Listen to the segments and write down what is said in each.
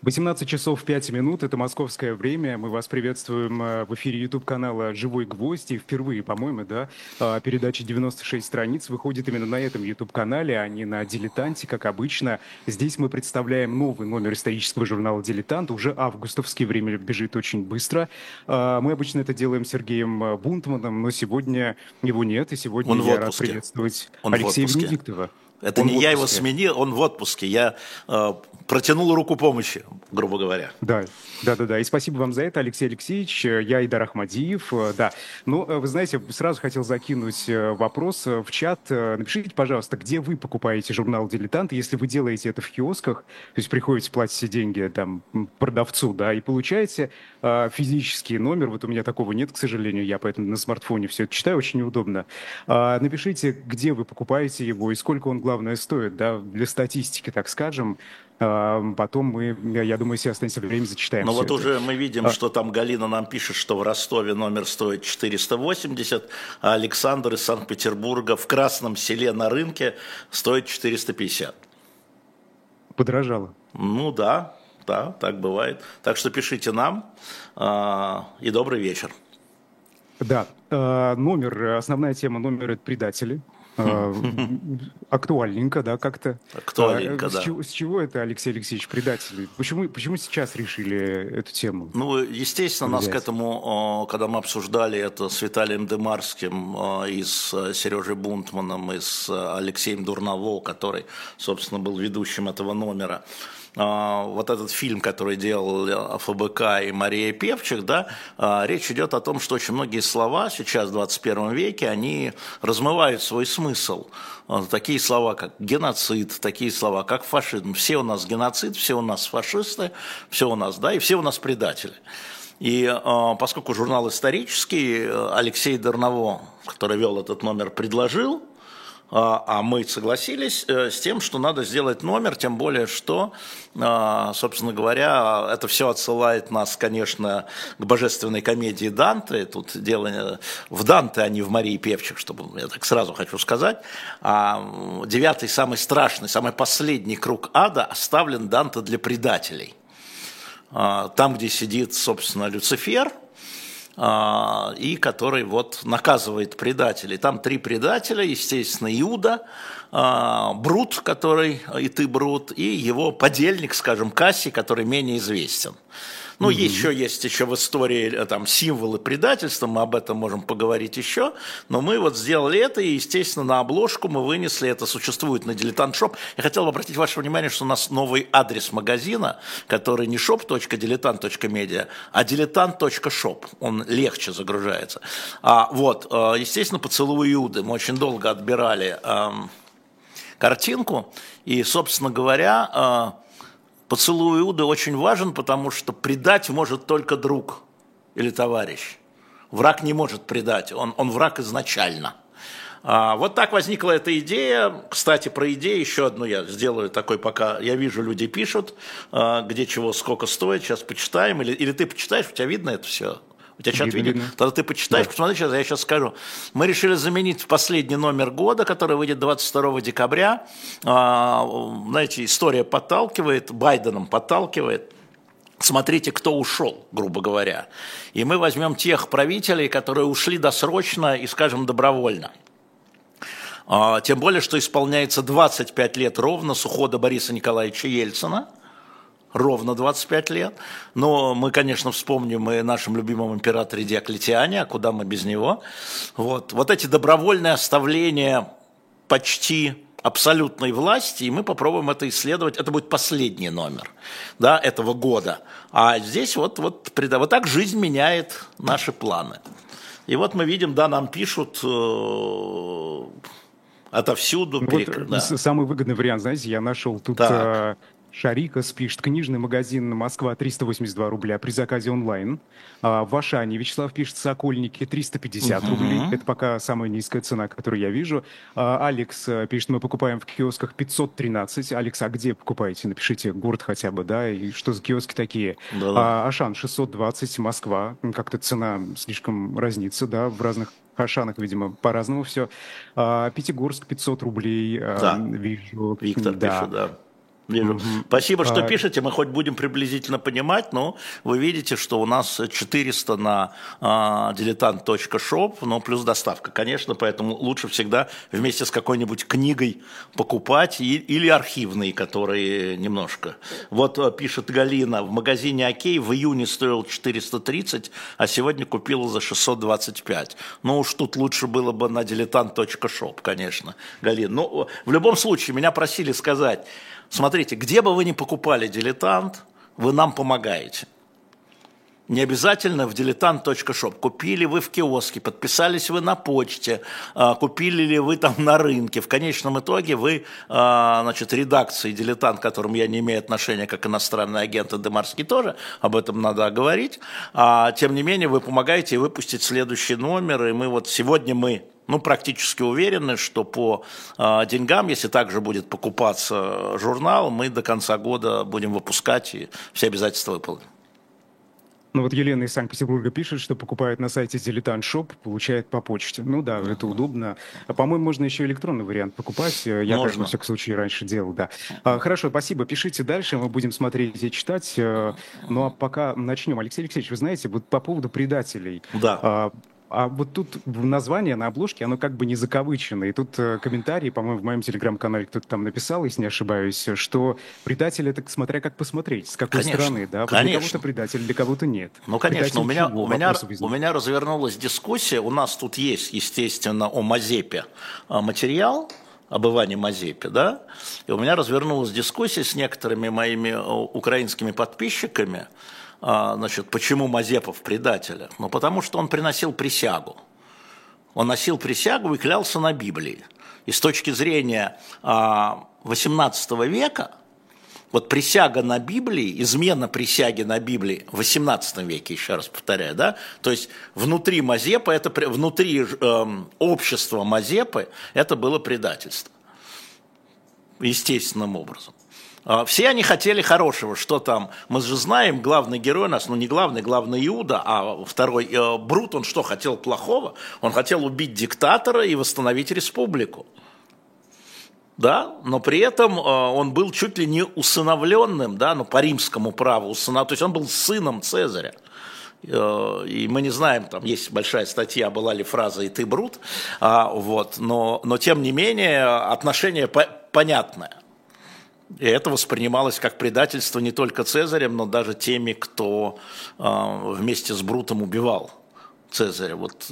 18 часов 5 минут, это московское время. Мы вас приветствуем в эфире YouTube-канала «Живой гвоздь». И впервые, по-моему, да, передача «96 страниц» выходит именно на этом YouTube-канале, а не на «Дилетанте», как обычно. Здесь мы представляем новый номер исторического журнала «Дилетант». Уже августовский, время бежит очень быстро. Мы обычно это делаем с Сергеем Бунтманом, но сегодня его нет. И сегодня Он в я рад отпуске. приветствовать Он в Алексея отпуске. Венедиктова. Это Он не в я его отпуске. сменил, он в отпуске. Я протянул руку помощи, грубо говоря. Да, да. И спасибо вам за это, Алексей Алексеевич. Я Айдар Ахмадиев. Да. Ну, вы знаете, сразу хотел закинуть вопрос в чат. Напишите, пожалуйста, где вы покупаете журнал «Дилетант», если вы делаете это в киосках, то есть приходите, платите деньги там продавцу, да, и получаете физический номер. Вот у меня такого нет, к сожалению, я поэтому на смартфоне все это читаю, очень неудобно. Напишите, где вы покупаете его и сколько он, главное, стоит, да, для статистики, так скажем. Потом мы, я думаю, если останется время, зачитаем Но все вот это. уже мы видим, что там Галина нам пишет, что в Ростове номер стоит 480, а Александр из Санкт-Петербурга в Красном Селе на рынке стоит 450. Подорожало. Ну да, так бывает. Так что пишите нам и добрый вечер. Да, номер, основная тема номера — это предатели. Актуальненько, да, как-то. Актуальненько, да. С чего это, Алексей Алексеевич, предатели? Почему сейчас решили эту тему Ну, естественно, нас к взять? этому, когда мы обсуждали это с Виталием Демарским и с Сережей Бунтманом, и с Алексеем Дурново, который, собственно, был ведущим этого номера, вот этот фильм, который делал ФБК и Мария Певчих, да, речь идет о том, что очень многие слова сейчас в 21 веке, они размывают свой смысл. Такие слова, как геноцид, такие слова, как фашизм. Все у нас геноцид, все у нас фашисты, все у нас, да, и все у нас предатели. И поскольку журнал исторический, Алексей Дурново, который вел этот номер, предложил, а мы согласились с тем, что надо сделать номер, тем более, что, собственно говоря, это все отсылает нас, конечно, к божественной комедии Данте. Тут дело в Данте, а не в Марии Певчих, чтобы я так сразу хочу сказать. Девятый, самый страшный, самый последний круг ада оставлен Данте для предателей. Там, где сидит, собственно, Люцифер, и который вот наказывает предателей. Там три предателя, естественно, Иуда, Брут, который, и ты Брут, и его подельник, скажем, Кассий, который менее известен. Ну, есть еще в истории там символы предательства, мы об этом можем поговорить еще, но мы вот сделали это, и, естественно, на обложку мы вынесли, это существует на Дилетант Шоп. Я хотел бы обратить ваше внимание, что у нас новый адрес магазина, который не shop.diletant.media, а diletant.shop, он легче загружается. Естественно, «Поцелуй Иуды», мы очень долго отбирали картинку, и, собственно говоря, «Поцелуй Иуды» очень важен, потому что предать может только друг или товарищ. Враг не может предать, он враг изначально. Вот так возникла эта идея. Кстати, про идею еще одну я сделаю такой, пока я вижу, люди пишут, где чего, сколько стоит, сейчас почитаем. Или ты почитаешь, у тебя видно это все? У тебя чат видит? Тогда ты почитаешь, да. Посмотри, сейчас, я сейчас скажу. Мы решили заменить последний номер года, который выйдет 22 декабря. Знаете, история подталкивает, Байденом подталкивает. Смотрите, кто ушел, грубо говоря. И мы возьмем тех правителей, которые ушли досрочно и, скажем, добровольно. Тем более, что исполняется 25 лет ровно с ухода Бориса Николаевича Ельцина. Ровно 25 лет. Но мы, конечно, вспомним и нашем любимом императоре Диоклетиане, а куда мы без него. Вот эти добровольные оставления почти абсолютной власти, и мы попробуем это исследовать. Это будет последний номер, да, этого года. А здесь вот так жизнь меняет наши планы. И вот мы видим, да, нам пишут отовсюду. Да. Самый выгодный вариант, знаете, я нашел тут... Шарикас пишет: книжный магазин «Москва» 382 рубля при заказе онлайн. В Ашане Вячеслав пишет: «Сокольники» 350 рублей. Это пока самая низкая цена, которую я вижу. Алекс пишет: мы покупаем в киосках 513. Алекс, а где покупаете? Напишите город хотя бы, да, и что за киоски такие. Да. Ашан 620, Москва. Как-то цена слишком разнится, да, в разных Ашанах, видимо, по-разному все. Пятигорск 500 рублей. Да. Вижу. Виктор пишет, да. Вижу. Спасибо, что пишете. Мы хоть будем приблизительно понимать, но вы видите, что у нас 400 на diletant.shop, но плюс доставка, конечно, поэтому лучше всегда вместе с какой-нибудь книгой покупать или архивные, которые немножко. Вот пишет Галина, в магазине «Окей» в июне стоил 430, а сегодня купила за 625. Ну уж тут лучше было бы на diletant.shop, конечно, Галина. Но в любом случае, меня просили сказать, смотрите, где бы вы ни покупали «Дилетант», вы нам помогаете. Не обязательно в diletant.shop. Купили вы в киоске, подписались вы на почте, купили ли вы там на рынке. В конечном итоге вы, значит, редакции «Дилетант», к которым я не имею отношения, как иностранный агент, и Демарский тоже, об этом надо говорить. Тем не менее, вы помогаете выпустить следующий номер, и мы вот сегодня практически уверены, что по деньгам, если также будет покупаться журнал, мы до конца года будем выпускать и все обязательства выполним. Ну вот Елена из Санкт-Петербурга пишет, что покупает на сайте Diletant Shop, получает по почте. Ну да, это удобно. По-моему, можно еще электронный вариант покупать. Я так, во всяком случае, раньше делал, да. Хорошо, спасибо. Пишите дальше, мы будем смотреть и читать. Ну а пока начнем. Алексей Алексеевич, вы знаете, вот по поводу предателей. Да. А вот тут название на обложке, оно как бы не закавычено. И тут комментарий, по-моему, в моем телеграм-канале кто-то там написал, если не ошибаюсь, что предатель — это смотря как посмотреть, с какой стороны. Да? Вот для кого-то предатель, для кого-то нет. Ну, конечно, у меня развернулась дискуссия. У нас тут есть, естественно, о Мазепе материал, об Иване Мазепе, да? И у меня развернулась дискуссия с некоторыми моими украинскими подписчиками. Значит, почему Мазепа в предателях? Ну, потому что он приносил присягу. Он носил присягу и клялся на Библии. И с точки зрения XVIII века, вот присяга на Библии, измена присяги на Библии в XVIII веке, еще раз повторяю, да, то есть внутри Мазепы, внутри общества Мазепы это было предательство. Естественным образом. Все они хотели хорошего, что там, мы же знаем, главный герой у нас, не главный Иуда, а второй Брут, он что, хотел плохого? Он хотел убить диктатора и восстановить республику. Да, но при этом он был чуть ли не усыновленным, да, по римскому праву, то есть он был сыном Цезаря. И мы не знаем, там есть большая статья, была ли фраза «и ты, Брут», но тем не менее отношение понятное. И это воспринималось как предательство не только Цезарем, но даже теми, кто вместе с Брутом убивал Цезаря. Вот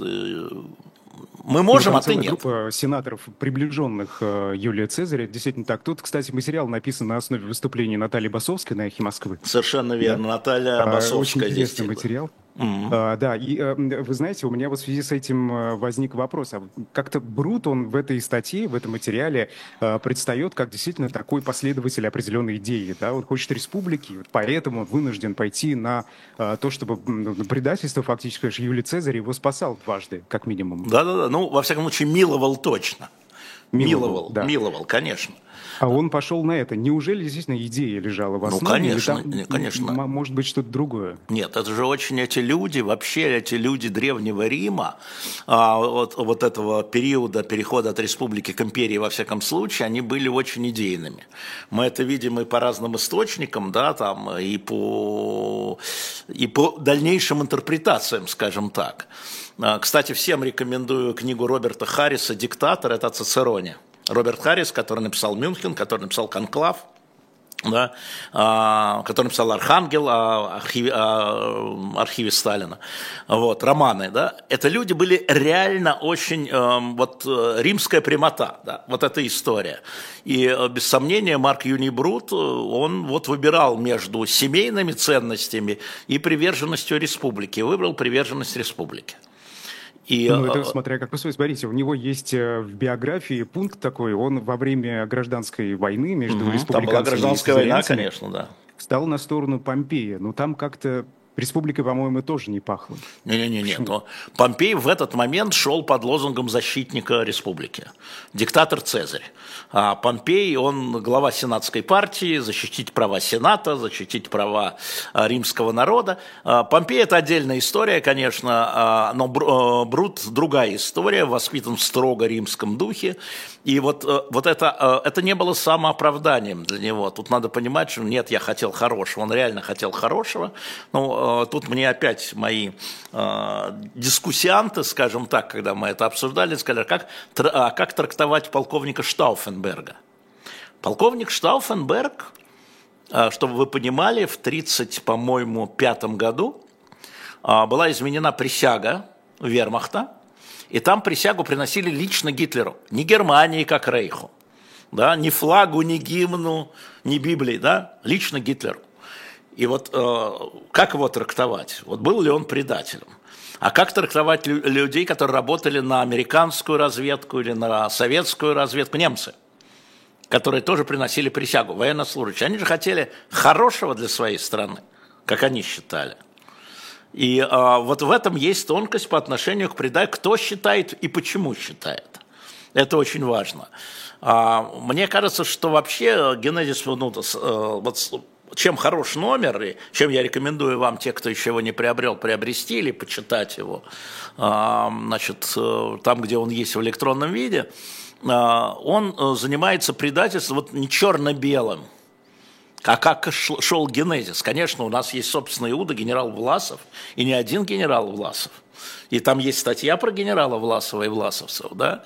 мы можем, а ты нет. Группа сенаторов, приближенных Юлия Цезаря, действительно так. Тут, кстати, материал написан на основе выступления Натальи Басовской на «Эхе Москвы». Совершенно верно, да? Наталья Басовская. Очень интересный материал. Да, и вы знаете, у меня вот в связи с этим возник вопрос. Как-то Брут, он в этой статье, в этом материале предстает как действительно такой последователь определенной идеи. Да? Он хочет республики, поэтому он вынужден пойти на то, чтобы предательство фактически, что Юлий Цезарь его спасал дважды, как минимум. Да-да-да, во всяком случае, миловал точно. Миловал, конечно. А он пошел на это. Неужели действительно идея лежала в основе? Конечно, конечно. Может быть, что-то другое? Нет, это же очень эти люди Древнего Рима, вот этого периода перехода от республики к империи, во всяком случае, они были очень идейными. Мы это видим и по разным источникам, да, там, и по дальнейшим интерпретациям, скажем так. Кстати, всем рекомендую книгу Роберта Харриса «Диктатор», это о Цицероне. Роберт Харрис, который написал «Мюнхен», который написал «Конклав», да, который написал «Архангел», о архиве Сталина, романы, да, это люди были реально очень, римская прямота, да, вот эта история. И без сомнения Марк Юний Брут, он выбирал между семейными ценностями и приверженностью республике, выбрал приверженность республике. Это смотря как посмотреть. Смотрите, у него есть в биографии пункт такой, он во время гражданской войны между республиканцами там была гражданская война, конечно, да. Стал на сторону Помпея, но там как-то Республикой, по-моему, тоже не пахло. Не-не-не, но Помпей в этот момент шел под лозунгом защитника республики. Диктатор Цезарь. А Помпей, он глава сенатской партии, защитить права сената, защитить права римского народа. Помпей – это отдельная история, конечно, но Брут – другая история, воспитан в строго римском духе. И вот это не было самооправданием для него. Тут надо понимать, что нет, я хотел хорошего, он реально хотел хорошего. Но тут мне опять мои дискуссианты, скажем так, когда мы это обсуждали, сказали, как трактовать полковника Штауфенберга. Полковник Штауфенберг, чтобы вы понимали, в 1935 году была изменена присяга вермахта, и там присягу приносили лично Гитлеру, не Германии как Рейху, да, ни флагу, ни гимну, ни Библии, да, лично Гитлеру. И вот как его трактовать? Вот был ли он предателем? А как трактовать людей, которые работали на американскую разведку или на советскую разведку? Немцы, которые тоже приносили присягу, военнослужащие. Они же хотели хорошего для своей страны, как они считали. И вот в этом есть тонкость по отношению к предателю, кто считает и почему считает. Это очень важно. Мне кажется, что вообще генезис, чем хорош номер, и чем я рекомендую вам, те, кто еще его не приобрел, приобрести или почитать его, значит, там, где он есть в электронном виде, он занимается предательством вот не черно-белым. А как шел генезис? Конечно, у нас есть, собственно, Иуда, генерал Власов, и не один генерал Власов. И там есть статья про генерала Власова и власовцев, да?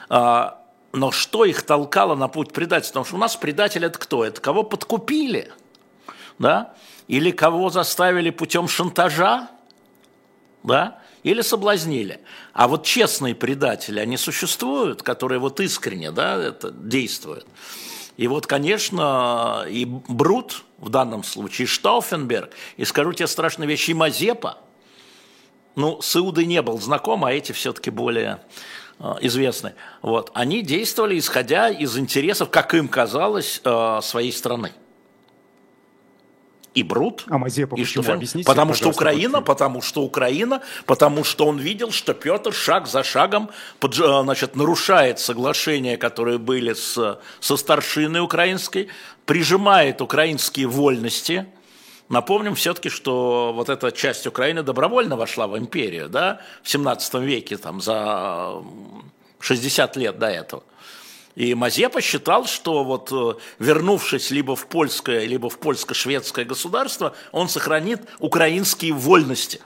Но что их толкало на путь предательства? Потому что у нас предатель – это кто? Это кого подкупили, да? Или кого заставили путем шантажа, да? Или соблазнили. А вот честные предатели, они существуют, которые вот искренне, да, это действуют. И вот, конечно, и Брут в данном случае, и Штауфенберг, и скажу тебе страшную вещь, и Мазепа, ну, с Иудой не был знаком, а эти все-таки более известны. Вот. Они действовали, исходя из интересов, как им казалось, своей страны. И Брут, Мазепа и почему? Объясните, потому что Украина, потому что он видел, что Петр шаг за шагом значит, нарушает соглашения, которые были со старшиной украинской, прижимает украинские вольности. Напомним все-таки, что вот эта часть Украины добровольно вошла в империю, да, в 17 веке, там, за 60 лет до этого. И Мазепа считал, что вот вернувшись либо в польское, либо в польско-шведское государство, он сохранит украинские вольности.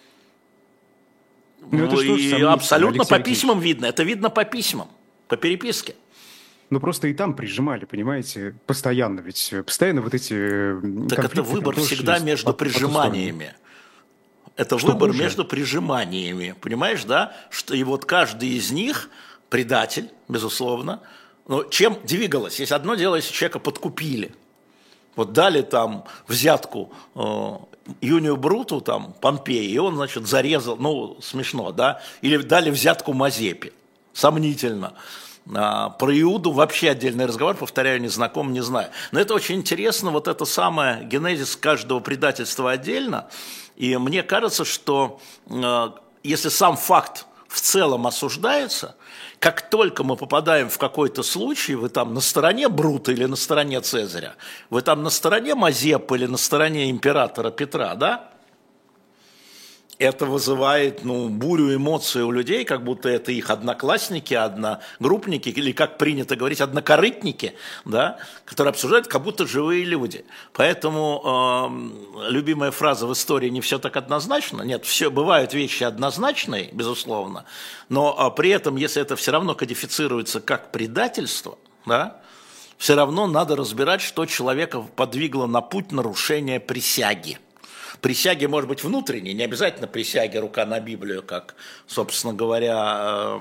И абсолютно по письмам видно. Это видно по письмам, по переписке. Ну просто и там прижимали, понимаете, постоянно. Ведь постоянно вот эти так это выбор всегда между прижиманиями. Это выбор между прижиманиями. Понимаешь, да? И вот каждый из них предатель, безусловно. Но чем двигалось? Есть одно дело, если человека подкупили. Вот дали там взятку Юнию Бруту, там, Помпею, и он, значит, зарезал, ну, смешно, да? Или дали взятку Мазепе. Сомнительно. Про Иуду вообще отдельный разговор, повторяю, не знаком, не знаю. Но это очень интересно, вот это самое, генезис каждого предательства отдельно. И мне кажется, что если сам факт в целом осуждается, как только мы попадаем в какой-то случай, вы там на стороне Брута или на стороне Цезаря, вы там на стороне Мазепы или на стороне императора Петра, да? Это вызывает, ну, бурю эмоций у людей, как будто это их одноклассники, одногруппники, или, как принято говорить, однокорытники, да, которые обсуждают, как будто живые люди. Поэтому любимая фраза в истории «не все так однозначно». Нет, все, бывают вещи однозначные, безусловно, но при этом, если это все равно кодифицируется как предательство, да, все равно надо разбирать, что человека подвигло на путь нарушения присяги. Присяги, может быть, внутренние, не обязательно присяги, рука на Библию, как, собственно говоря,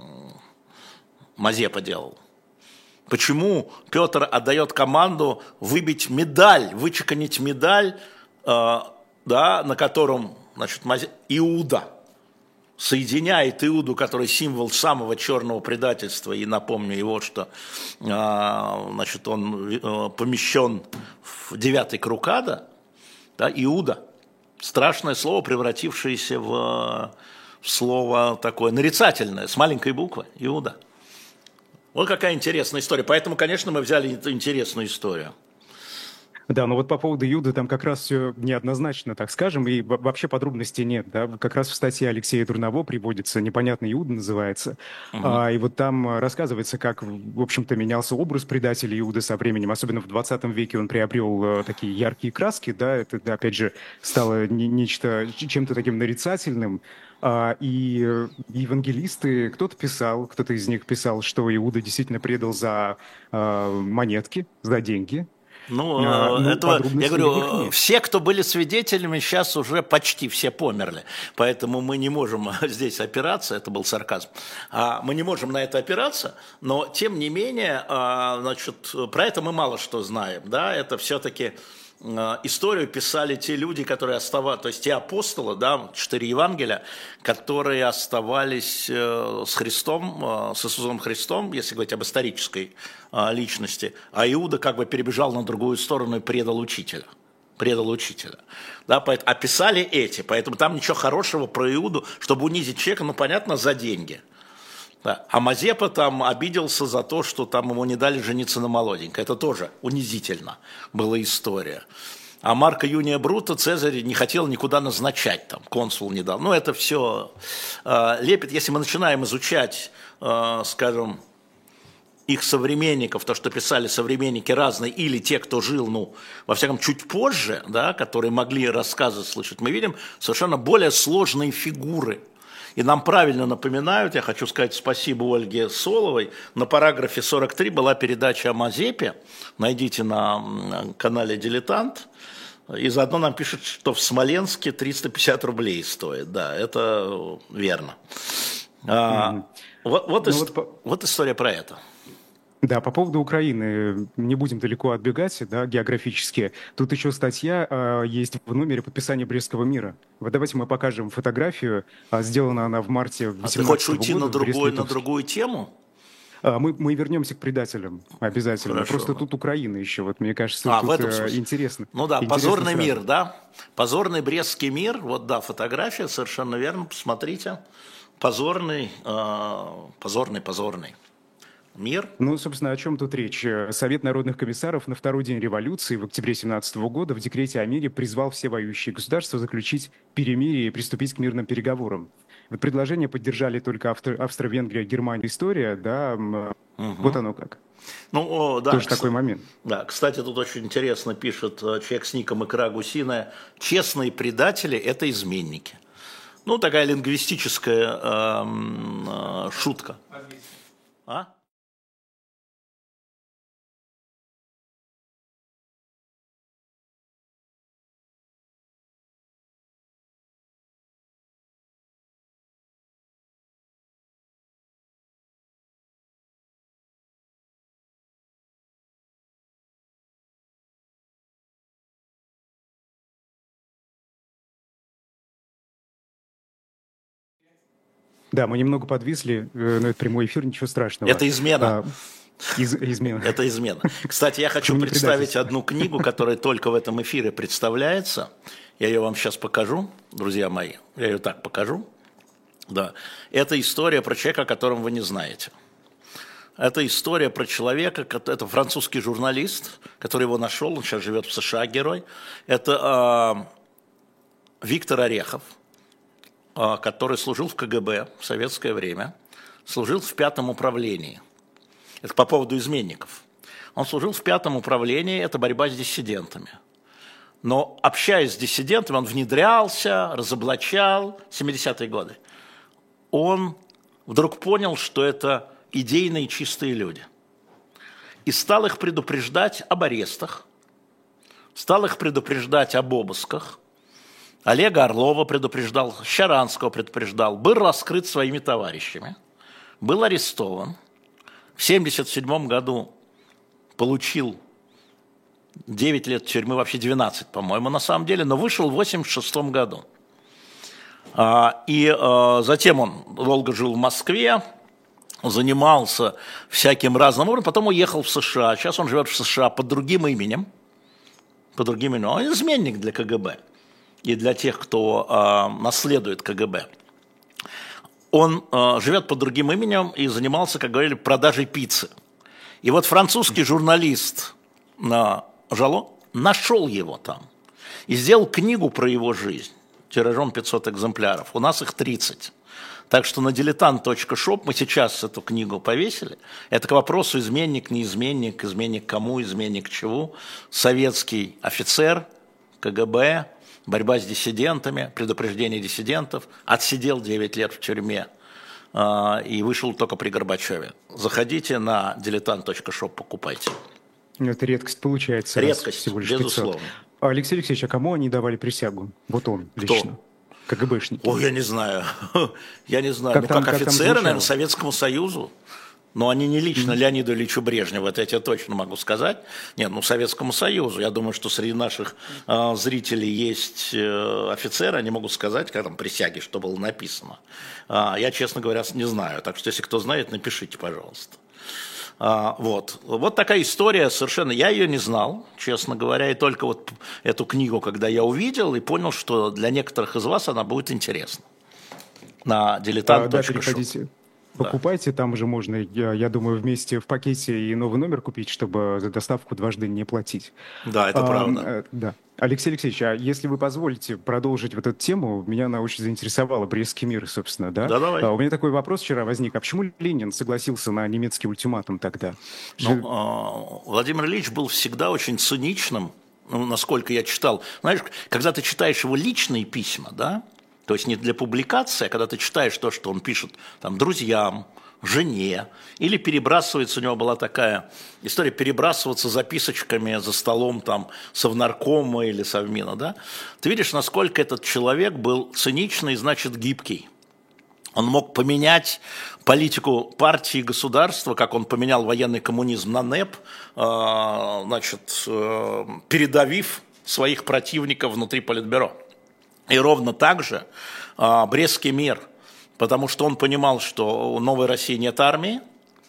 Мазепа делал. Почему Петр отдает команду выбить медаль, вычеканить медаль, да, на котором, значит, Иуда соединяет Иуду, который символ самого черного предательства, и напомню его, что, значит, он помещен в 9 круг ада, да, Иуда, Страшное слово, превратившееся в слово такое нарицательное, с маленькой буквы, Иуда. Вот какая интересная история. Поэтому, конечно, мы взяли эту интересную историю. Да, но вот по поводу Иуды там как раз все неоднозначно, так скажем, и вообще подробностей нет, да, как раз в статье Алексея Дурново приводится «Непонятный Иуда» называется, и вот там рассказывается, как, в общем-то, менялся образ предателя Иуды со временем, особенно в 20 веке он приобрел такие яркие краски, да, это, да, опять же, стало нечто, чем-то таким нарицательным, и евангелисты, кто-то из них писал, что Иуда действительно предал за монетки, за деньги. Это, я говорю, все, кто были свидетелями, сейчас уже почти все померли. Поэтому мы не можем здесь опираться, это был сарказм, мы не можем на это опираться, но тем не менее, значит, про это мы мало что знаем. Да? Это все-таки историю писали те люди, которые оставались, то есть те апостолы, да, 4 Евангелия, которые оставались с Христом, с Иисусом Христом, если говорить об исторической личности, а Иуда как бы перебежал на другую сторону и предал учителя. Да, описали эти, поэтому там ничего хорошего про Иуду, чтобы унизить человека, ну понятно, за деньги. Да. А Мазепа там обиделся за то, что там ему не дали жениться на молоденькой. Это тоже унизительно была история. А Марка Юния Брута Цезарь не хотел никуда назначать, там, консул не дал. Ну, это все лепит. Если мы начинаем изучать, скажем, их современников, то, что писали современники разные, или те, кто жил, ну, во всяком, чуть позже, да, которые могли рассказы слышать, мы видим совершенно более сложные фигуры. И нам правильно напоминают, я хочу сказать спасибо Ольге Соловой, на параграфе 43 была передача о Мазепе, найдите на канале «Дилетант», и заодно нам пишут, что в Смоленске 350 рублей стоит, да, это верно. Вот история про это. Да, по поводу Украины, не будем далеко отбегать, да, географически. Тут еще статья есть в номере подписания Брестского мира. Вот давайте мы покажем фотографию. Сделана она в марте 2018 года. Ты хочешь уйти на другую тему? Мы вернемся к предателям обязательно. Хорошо. Просто тут Украина еще, вот мне кажется, тут интересно. Ну да, позорный мир, да? Позорный Брестский мир, вот да, фотография, совершенно верно, посмотрите. Позорный. Мир. Ну, собственно, о чем тут речь? Совет народных комиссаров на второй день революции в октябре 2017 года в декрете о мире призвал все воюющие государства заключить перемирие и приступить к мирным переговорам. Вот предложение поддержали только Австро-Венгрия, Германия, История, да, вот оно как. Ну, да. Тоже такой момент. Да, кстати, тут очень интересно пишет человек с ником «Икра гусиная». Честные предатели – это изменники. Ну, такая лингвистическая шутка. Да, мы немного подвисли, но это прямой эфир, ничего страшного. Это измена. Измена. Это измена. Кстати, я хочу представить одну книгу, которая только в этом эфире представляется. Я ее вам сейчас покажу, друзья мои. Я ее так покажу. Да. Это история про человека, о котором вы не знаете. Это история про человека, это французский журналист, который его нашел, он сейчас живет в США, герой. Это Виктор Орехов, который служил в КГБ в советское время, служил в 5-м управлении. Это по поводу изменников. Он служил в 5-м управлении, это борьба с диссидентами. Но общаясь с диссидентами, он внедрялся, разоблачал, 70-е годы. Он вдруг понял, что это идейные чистые люди. И стал их предупреждать об арестах, стал их предупреждать об обысках. Олега Орлова предупреждал, Щаранского предупреждал, был раскрыт своими товарищами, был арестован. В 1977 году получил 9 лет тюрьмы, вообще 12, по-моему, на самом деле, но вышел в 1986 году. И затем он долго жил в Москве, занимался всяким разным образом, потом уехал в США. Сейчас он живет в США под другим именем. Он изменник для КГБ. и для тех, кто наследует КГБ. Он живет под другим именем и занимался, как говорили, продажей пиццы. И вот французский журналист Жало нашел его там и сделал книгу про его жизнь, тиражом 500 экземпляров. У нас их 30. Так что на diletant.shop мы сейчас эту книгу повесили. Это к вопросу изменник, не изменник, изменник кому, изменник чего. Советский офицер КГБ, борьба с диссидентами, предупреждение диссидентов, отсидел 9 лет в тюрьме и вышел только при Горбачеве. Заходите на diletant.shop, покупайте. Это редкость получается. Редкость, всего лишь безусловно. 500. Алексей Алексеевич, а кому они давали присягу? Вот он лично. Кто? КГБшники. Ой, я не знаю. Я не знаю. Как офицеры, наверное, Советскому Союзу. Но они не лично Леониду Ильичу Брежневу, это я тебе точно могу сказать. Нет, Советскому Союзу. Я думаю, что среди наших зрителей есть офицеры, они могут сказать, как там присяги, что было написано. Я, честно говоря, не знаю. Так что, если кто знает, напишите, пожалуйста. Вот такая история совершенно, я ее не знал, честно говоря, и только вот эту книгу, когда я увидел и понял, что для некоторых из вас она будет интересна. На diletant.shop. Да, переходите. Покупайте, там уже можно, я думаю, вместе в пакете и новый номер купить, чтобы за доставку дважды не платить. Да, это правда. Да. Алексей Алексеевич, а если вы позволите продолжить вот эту тему, меня она очень заинтересовала, Брестский мир, собственно, да? Да, давай. У меня такой вопрос вчера возник, а почему Ленин согласился на немецкий ультиматум тогда? Владимир Ильич был всегда очень циничным, насколько я читал. Знаешь, когда ты читаешь его личные письма, да, то есть не для публикации, а когда ты читаешь то, что он пишет там, друзьям, жене, или перебрасывается, у него была такая история, перебрасываться записочками за столом там, совнаркома или совмина, да? Ты видишь, насколько этот человек был циничный, значит, гибкий. Он мог поменять политику партии и государства, как он поменял военный коммунизм на НЭП, передавив своих противников внутри Политбюро. И ровно так же Брестский мир, потому что он понимал, что у новой России нет армии,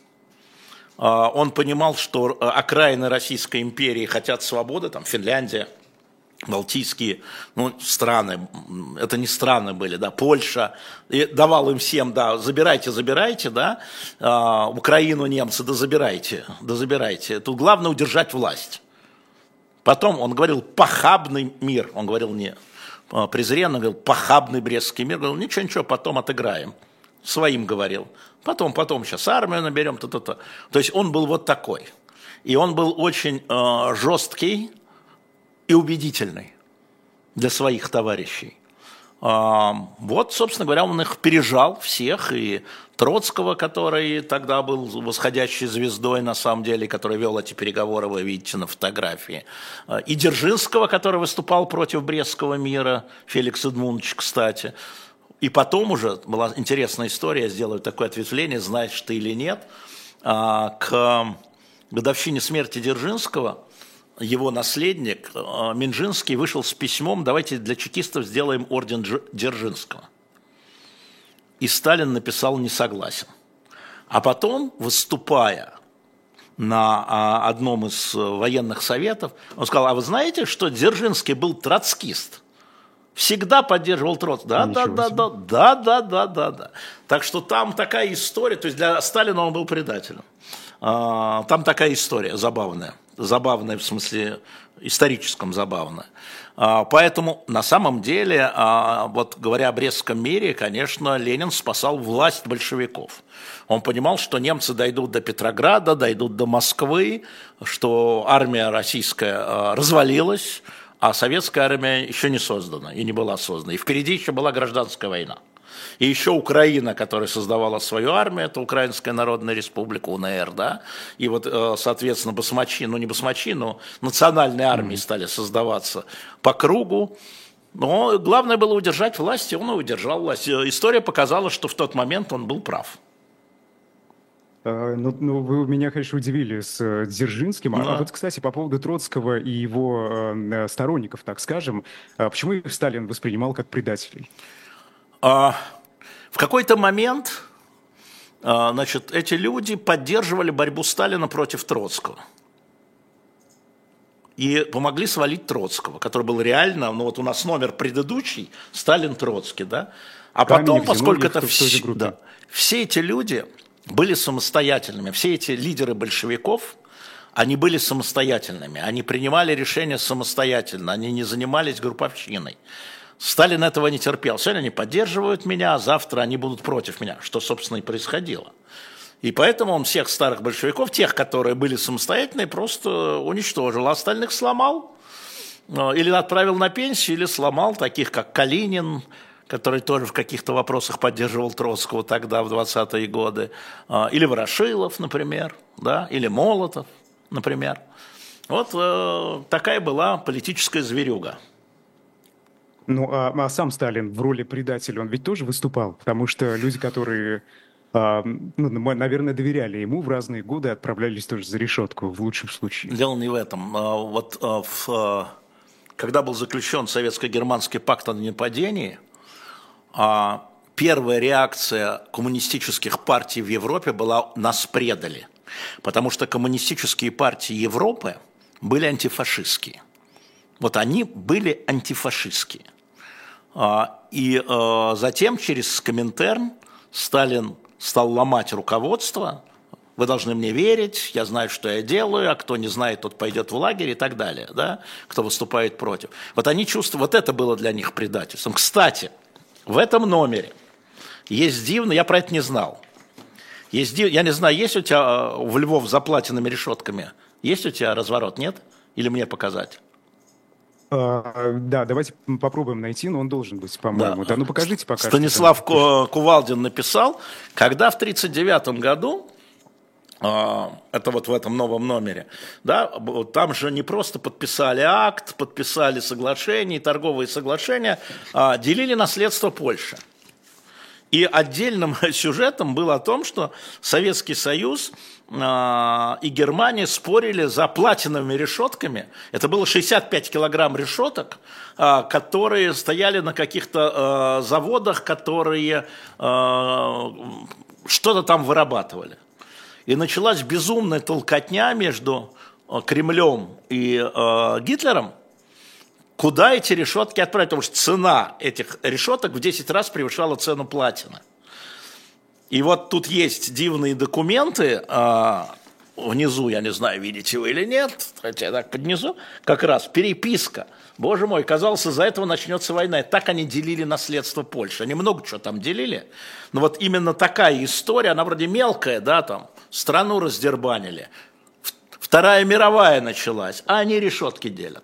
он понимал, что окраины Российской империи хотят свободы, там Финляндия, Балтийские страны, это не страны были, да, Польша, и давал им всем, да, забирайте, да, Украину немцы, да забирайте. Тут главное удержать власть. Потом он говорил похабный мир, он говорил не презренно, говорил, похабный Брестский мир, говорил, ничего, потом отыграем. Своим говорил. Потом сейчас армию наберем, то-то-то. То есть он был вот такой. И он был очень жесткий и убедительный для своих товарищей. Вот, собственно говоря, он их пережал всех, и Троцкого, который тогда был восходящей звездой, на самом деле, который вел эти переговоры, вы видите на фотографии, и Дзержинского, который выступал против Брестского мира, Феликс Эдмундович, кстати. И потом уже была интересная история, я сделаю такое ответвление, знаешь ты или нет, к годовщине смерти Дзержинского его наследник Минжинский вышел с письмом: давайте для чекистов сделаем орден Дзержинского. И Сталин написал: не согласен. А потом, выступая на одном из военных советов, он сказал: а вы знаете, что Дзержинский был троцкист? Всегда поддерживал Троцкого. Да. Так что там такая история, то есть для Сталина он был предателем. Там такая история забавная в смысле историческом забавная. Поэтому на самом деле, вот говоря о Брестском мире, конечно, Ленин спасал власть большевиков. Он понимал, что немцы дойдут до Петрограда, дойдут до Москвы, что армия российская развалилась, а советская армия еще не создана и не была создана. И впереди еще была гражданская война. И еще Украина, которая создавала свою армию, это Украинская Народная Республика, УНР, да, и вот, соответственно, басмачи, не басмачи, но национальные армии стали создаваться по кругу. Но главное было удержать власть, и он удержал власть. История показала, что в тот момент он был прав. Вы меня, конечно, удивили с Дзержинским. Да. А вот, кстати, по поводу Троцкого и его сторонников, так скажем, почему их Сталин воспринимал как предателей? В какой-то момент, эти люди поддерживали борьбу Сталина против Троцкого. и помогли свалить Троцкого, который был реально, ну вот у нас номер предыдущий, Сталин-Троцкий, да? А потом, поскольку это все эти люди были самостоятельными, все эти лидеры большевиков, они были самостоятельными, они принимали решения самостоятельно, они не занимались групповщиной. Сталин этого не терпел. Сегодня они поддерживают меня, а завтра они будут против меня, что, собственно, и происходило. И поэтому он всех старых большевиков, тех, которые были самостоятельные, просто уничтожил, а остальных сломал. Или отправил на пенсию, или сломал, таких как Калинин, который тоже в каких-то вопросах поддерживал Троцкого тогда, в 20-е годы. Или Ворошилов, например, да? Или Молотов, например. Вот такая была политическая зверюга. Ну, а сам Сталин в роли предателя, он ведь тоже выступал? Потому что люди, которые, наверное, доверяли ему в разные годы, отправлялись тоже за решетку, в лучшем случае. Дело не в этом. Когда был заключен Советско-германский пакт о ненападении, первая реакция коммунистических партий в Европе была: нас предали. Потому что коммунистические партии Европы были антифашистские. Вот они были антифашистские. И затем через Коминтерн Сталин стал ломать руководство. Вы должны мне верить, я знаю, что я делаю, а кто не знает, тот пойдет в лагерь и так далее, да? Кто выступает против. Вот они чувствовали, вот это было для них предательством. Кстати, в этом номере есть дивно, я про это не знал. Я не знаю, есть у тебя в Львов за платиновыми решетками, есть у тебя разворот, нет? Или мне показать? Да, давайте попробуем найти, но он должен быть, по-моему. Да, ну покажите пока. Станислав Кувалдин написал, когда в 1939 году, это вот в этом новом номере, да, там же не просто подписали акт, подписали соглашения, торговые соглашения, делили наследство Польши. И отдельным сюжетом было о том, что Советский Союз и Германия спорили за платиновыми решетками. Это было 65 килограмм решеток, которые стояли на каких-то заводах, которые что-то там вырабатывали. И началась безумная толкотня между Кремлем и Гитлером, куда эти решетки отправить, потому что цена этих решеток в 10 раз превышала цену платина. И вот тут есть дивные документы, внизу, я не знаю, видите вы или нет, хотя я так поднизу, как раз переписка. Боже мой, казалось, из-за этого начнется война. И так они делили наследство Польши. Они много чего там делили, но вот именно такая история, она вроде мелкая, да, там, страну раздербанили. Вторая мировая началась, а они решетки делят.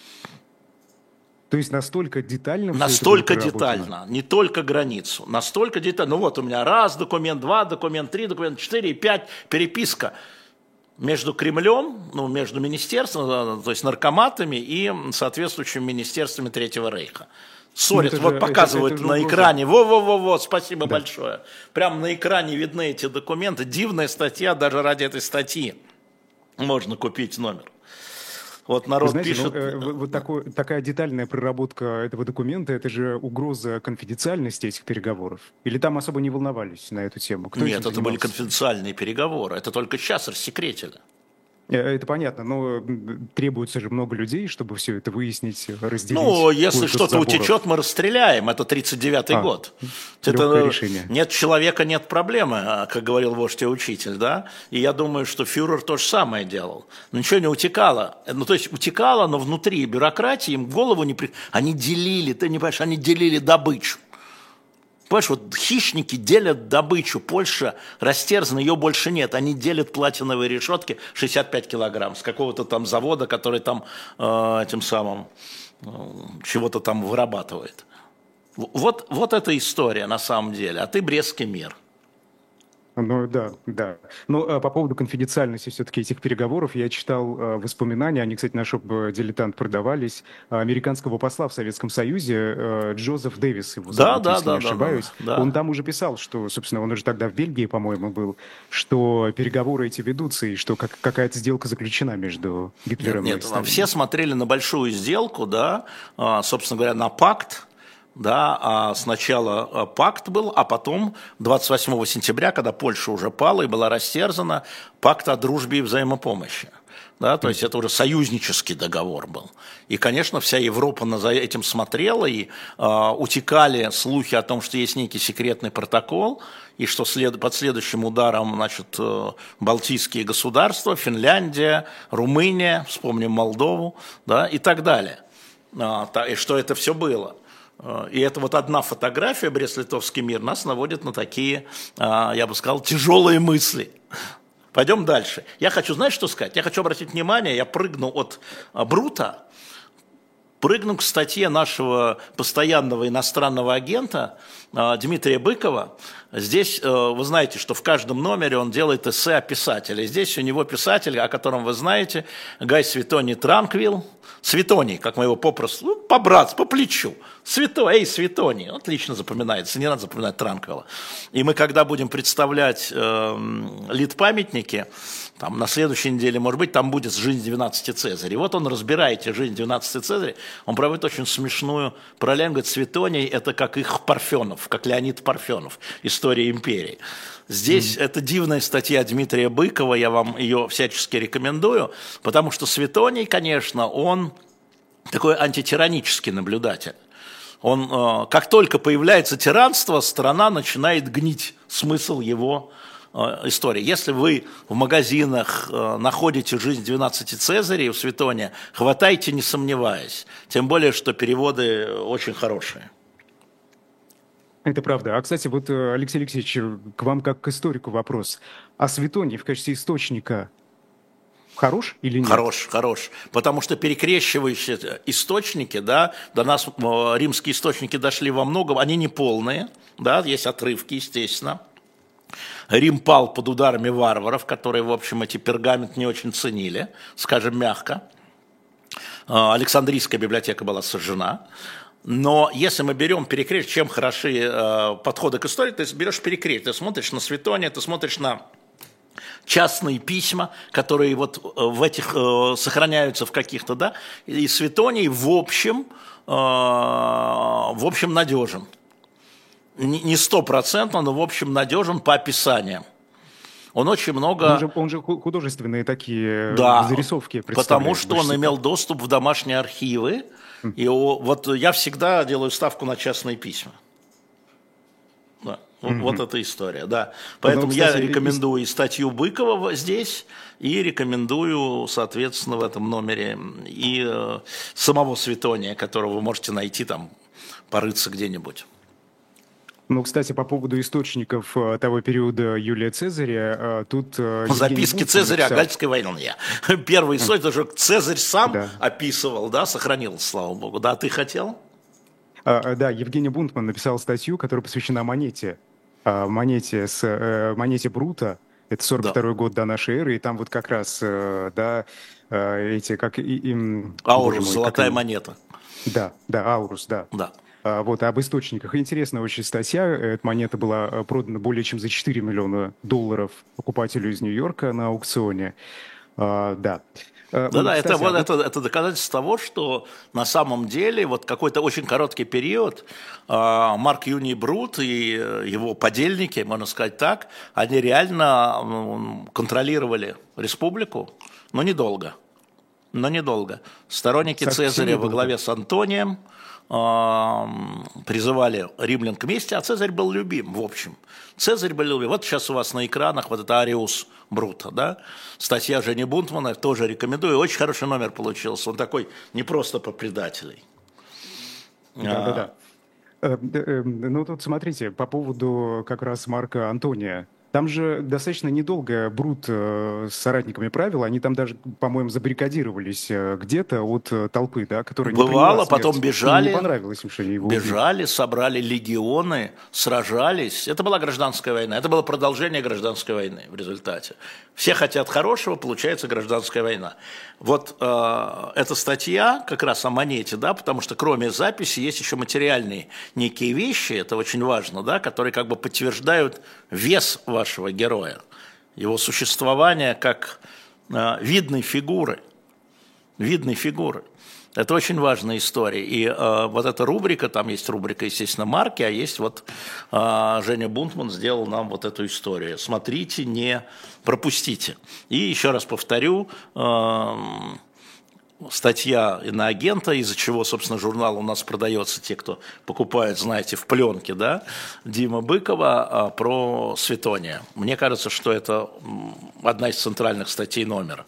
То есть настолько детально? Настолько детально, не только границу, настолько детально. Ну вот у меня раз документ, два документ, три документ, 4 и 5, переписка между Кремлем, ну, между министерством, то есть наркоматами и соответствующими министерствами Третьего Рейха. Ссорят, вот же, показывают это на экране, во-во-во, спасибо большое. Прямо на экране видны эти документы, дивная статья, даже ради этой статьи можно купить номер. Вот народ пишет... вот такая детальная проработка этого документа, это же угроза конфиденциальности этих переговоров? Или там особо не волновались на эту тему? Нет, это были конфиденциальные переговоры, это только сейчас рассекретили. Это понятно, но требуется же много людей, чтобы все это выяснить, разделить. Ну, если что-то утечет, мы расстреляем. Это 1939 год. Это, нет человека, нет проблемы, как говорил вождь и учитель, да? И я думаю, что фюрер то же самое делал. Но ничего не утекало. Ну, то есть утекало, но внутри бюрократии им в голову не... Они делили, ты не понимаешь, они делили добычу. Понимаешь, вот хищники делят добычу, Польша растерзана, ее больше нет, они делят платиновые решетки 65 килограмм с какого-то там завода, который там этим самым чего-то там вырабатывает. Вот эта история на самом деле, а ты Брестский мир. Ну да. Но по поводу конфиденциальности все-таки этих переговоров я читал воспоминания, они, кстати, на шоп-дилетант продавались, американского посла в Советском Союзе, Джозеф Дэвис его зовут, если не ошибаюсь. Да. Он там уже писал, что, собственно, он уже тогда в Бельгии, по-моему, был, что переговоры эти ведутся и что какая-то сделка заключена между Гитлером и Сталином. Все смотрели на большую сделку, да, собственно говоря, на пакт. Да, а сначала пакт был, а потом 28 сентября, когда Польша уже пала и была растерзана, пакт о дружбе и взаимопомощи. Да, то есть это уже союзнический договор был. И, конечно, вся Европа за этим смотрела, и утекали слухи о том, что есть некий секретный протокол, и что под следующим ударом, значит, балтийские государства, Финляндия, Румыния, вспомним Молдову, да, и так далее. И что это все было. И это вот одна фотография, Брест-Литовский мир, нас наводит на такие, я бы сказал, тяжелые мысли. Пойдем дальше. Я хочу, знаешь, что сказать? Я хочу обратить внимание, я прыгну от Брута, прыгну к статье нашего постоянного иностранного агента Дмитрия Быкова. Здесь вы знаете, что в каждом номере он делает эссе о писателе. Здесь у него писатель, о котором вы знаете, Гай Светоний Транквилл. Светоний, как мы его попросту, по плечу. Светоний, отлично запоминается, не надо запоминать Транквилла. И мы, когда будем представлять литпамятники, там, на следующей неделе, может быть, там будет «Жизнь 12 Цезарей». Вот он разбирает «Жизнь 12 Цезарей», он проводит очень смешную параллель, говорит, Светоний – это как их Парфенов, как Леонид Парфенов, «История империи». Здесь это дивная статья Дмитрия Быкова, я вам ее всячески рекомендую, потому что Светоний, конечно, он такой антитиранический наблюдатель. Он, как только появляется тиранство, страна начинает гнить смысл его истории. Если вы в магазинах находите «Жизнь 12 Цезарей» у Светония, хватайте, не сомневаясь. Тем более, что переводы очень хорошие. Это правда. А, кстати, вот, Алексей Алексеевич, к вам как к историку вопрос. А Светоний в качестве источника хорош или нет? Хорош. Потому что перекрещивающие источники, да, до нас римские источники дошли во многом, они не полные, да, есть отрывки, естественно. Рим пал под ударами варваров, которые, в общем, эти пергамент не очень ценили, скажем мягко. Александрийская библиотека была сожжена. Но если мы берем перекрестие, чем хороши подходы к истории, ты берешь перекрестие, ты смотришь на Светония, ты смотришь на частные письма, которые вот в этих сохраняются в каких-то, да, и Светоний в общем надежен. Не стопроцентно, но в общем надежен по описаниям. Он очень много... Он же художественные такие зарисовки представляет. Потому что он имел доступ в домашние архивы. И вот я всегда делаю ставку на частные письма. Да. Вот эта история, да. Поэтому я рекомендую и статью Быкова здесь, и рекомендую, соответственно, в этом номере и самого Светония, которого вы можете найти там, порыться где-нибудь. Ну, кстати, по поводу источников того периода Юлия Цезаря, тут... Записки Цезаря о Гальской войне. Первый источник, потому что Цезарь сам описывал, да, сохранил, слава богу. Да, ты хотел? Да, Евгений Бунтман написал статью, которая посвящена монете. Монете Брута. Это 42-й год до нашей эры, и там вот как раз, да, эти, как... Аурус, золотая монета. Да, Аурус, да. Вот, об источниках. Интересная очень статья. Эта монета была продана более чем за $4 миллиона покупателю из Нью-Йорка на аукционе. Да. Это доказательство того, что на самом деле вот какой-то очень короткий период Марк Юний Брут и его подельники, можно сказать так, они реально контролировали республику, но недолго. Сторонники Цезаря во главе с Антонием призывали римлян к мести, а Цезарь был любим, в общем. Цезарь был любим. Вот сейчас у вас на экранах вот это Ариус Брута, да? Статья Жени Бунтмана, тоже рекомендую. Очень хороший номер получился. Он такой не просто про предателей. Да. Ну, тут смотрите, по поводу как раз Марка Антония. Там же достаточно недолго Брут с соратниками правил, они там даже, по-моему, забаррикадировались где-то от толпы, да, которая не бывало, потом бежали, не понравилось им, что они его бежали, собрали легионы, сражались. Это была гражданская война, это было продолжение гражданской войны в результате. Все хотят хорошего, получается гражданская война. Вот эта статья как раз о монете, да, потому что кроме записи есть еще материальные некие вещи, это очень важно, да, которые как бы подтверждают вес вашего героя, его существование как видной фигуры. Это очень важная история. И вот эта рубрика, там есть рубрика, естественно, марки, а есть вот Женя Бунтман сделал нам вот эту историю. Смотрите, не пропустите. И еще раз повторю, статья иноагента, из-за чего, собственно, журнал у нас продается, те, кто покупает, знаете, в пленке, да, Дима Быкова, про Светония. Мне кажется, что это одна из центральных статей номера.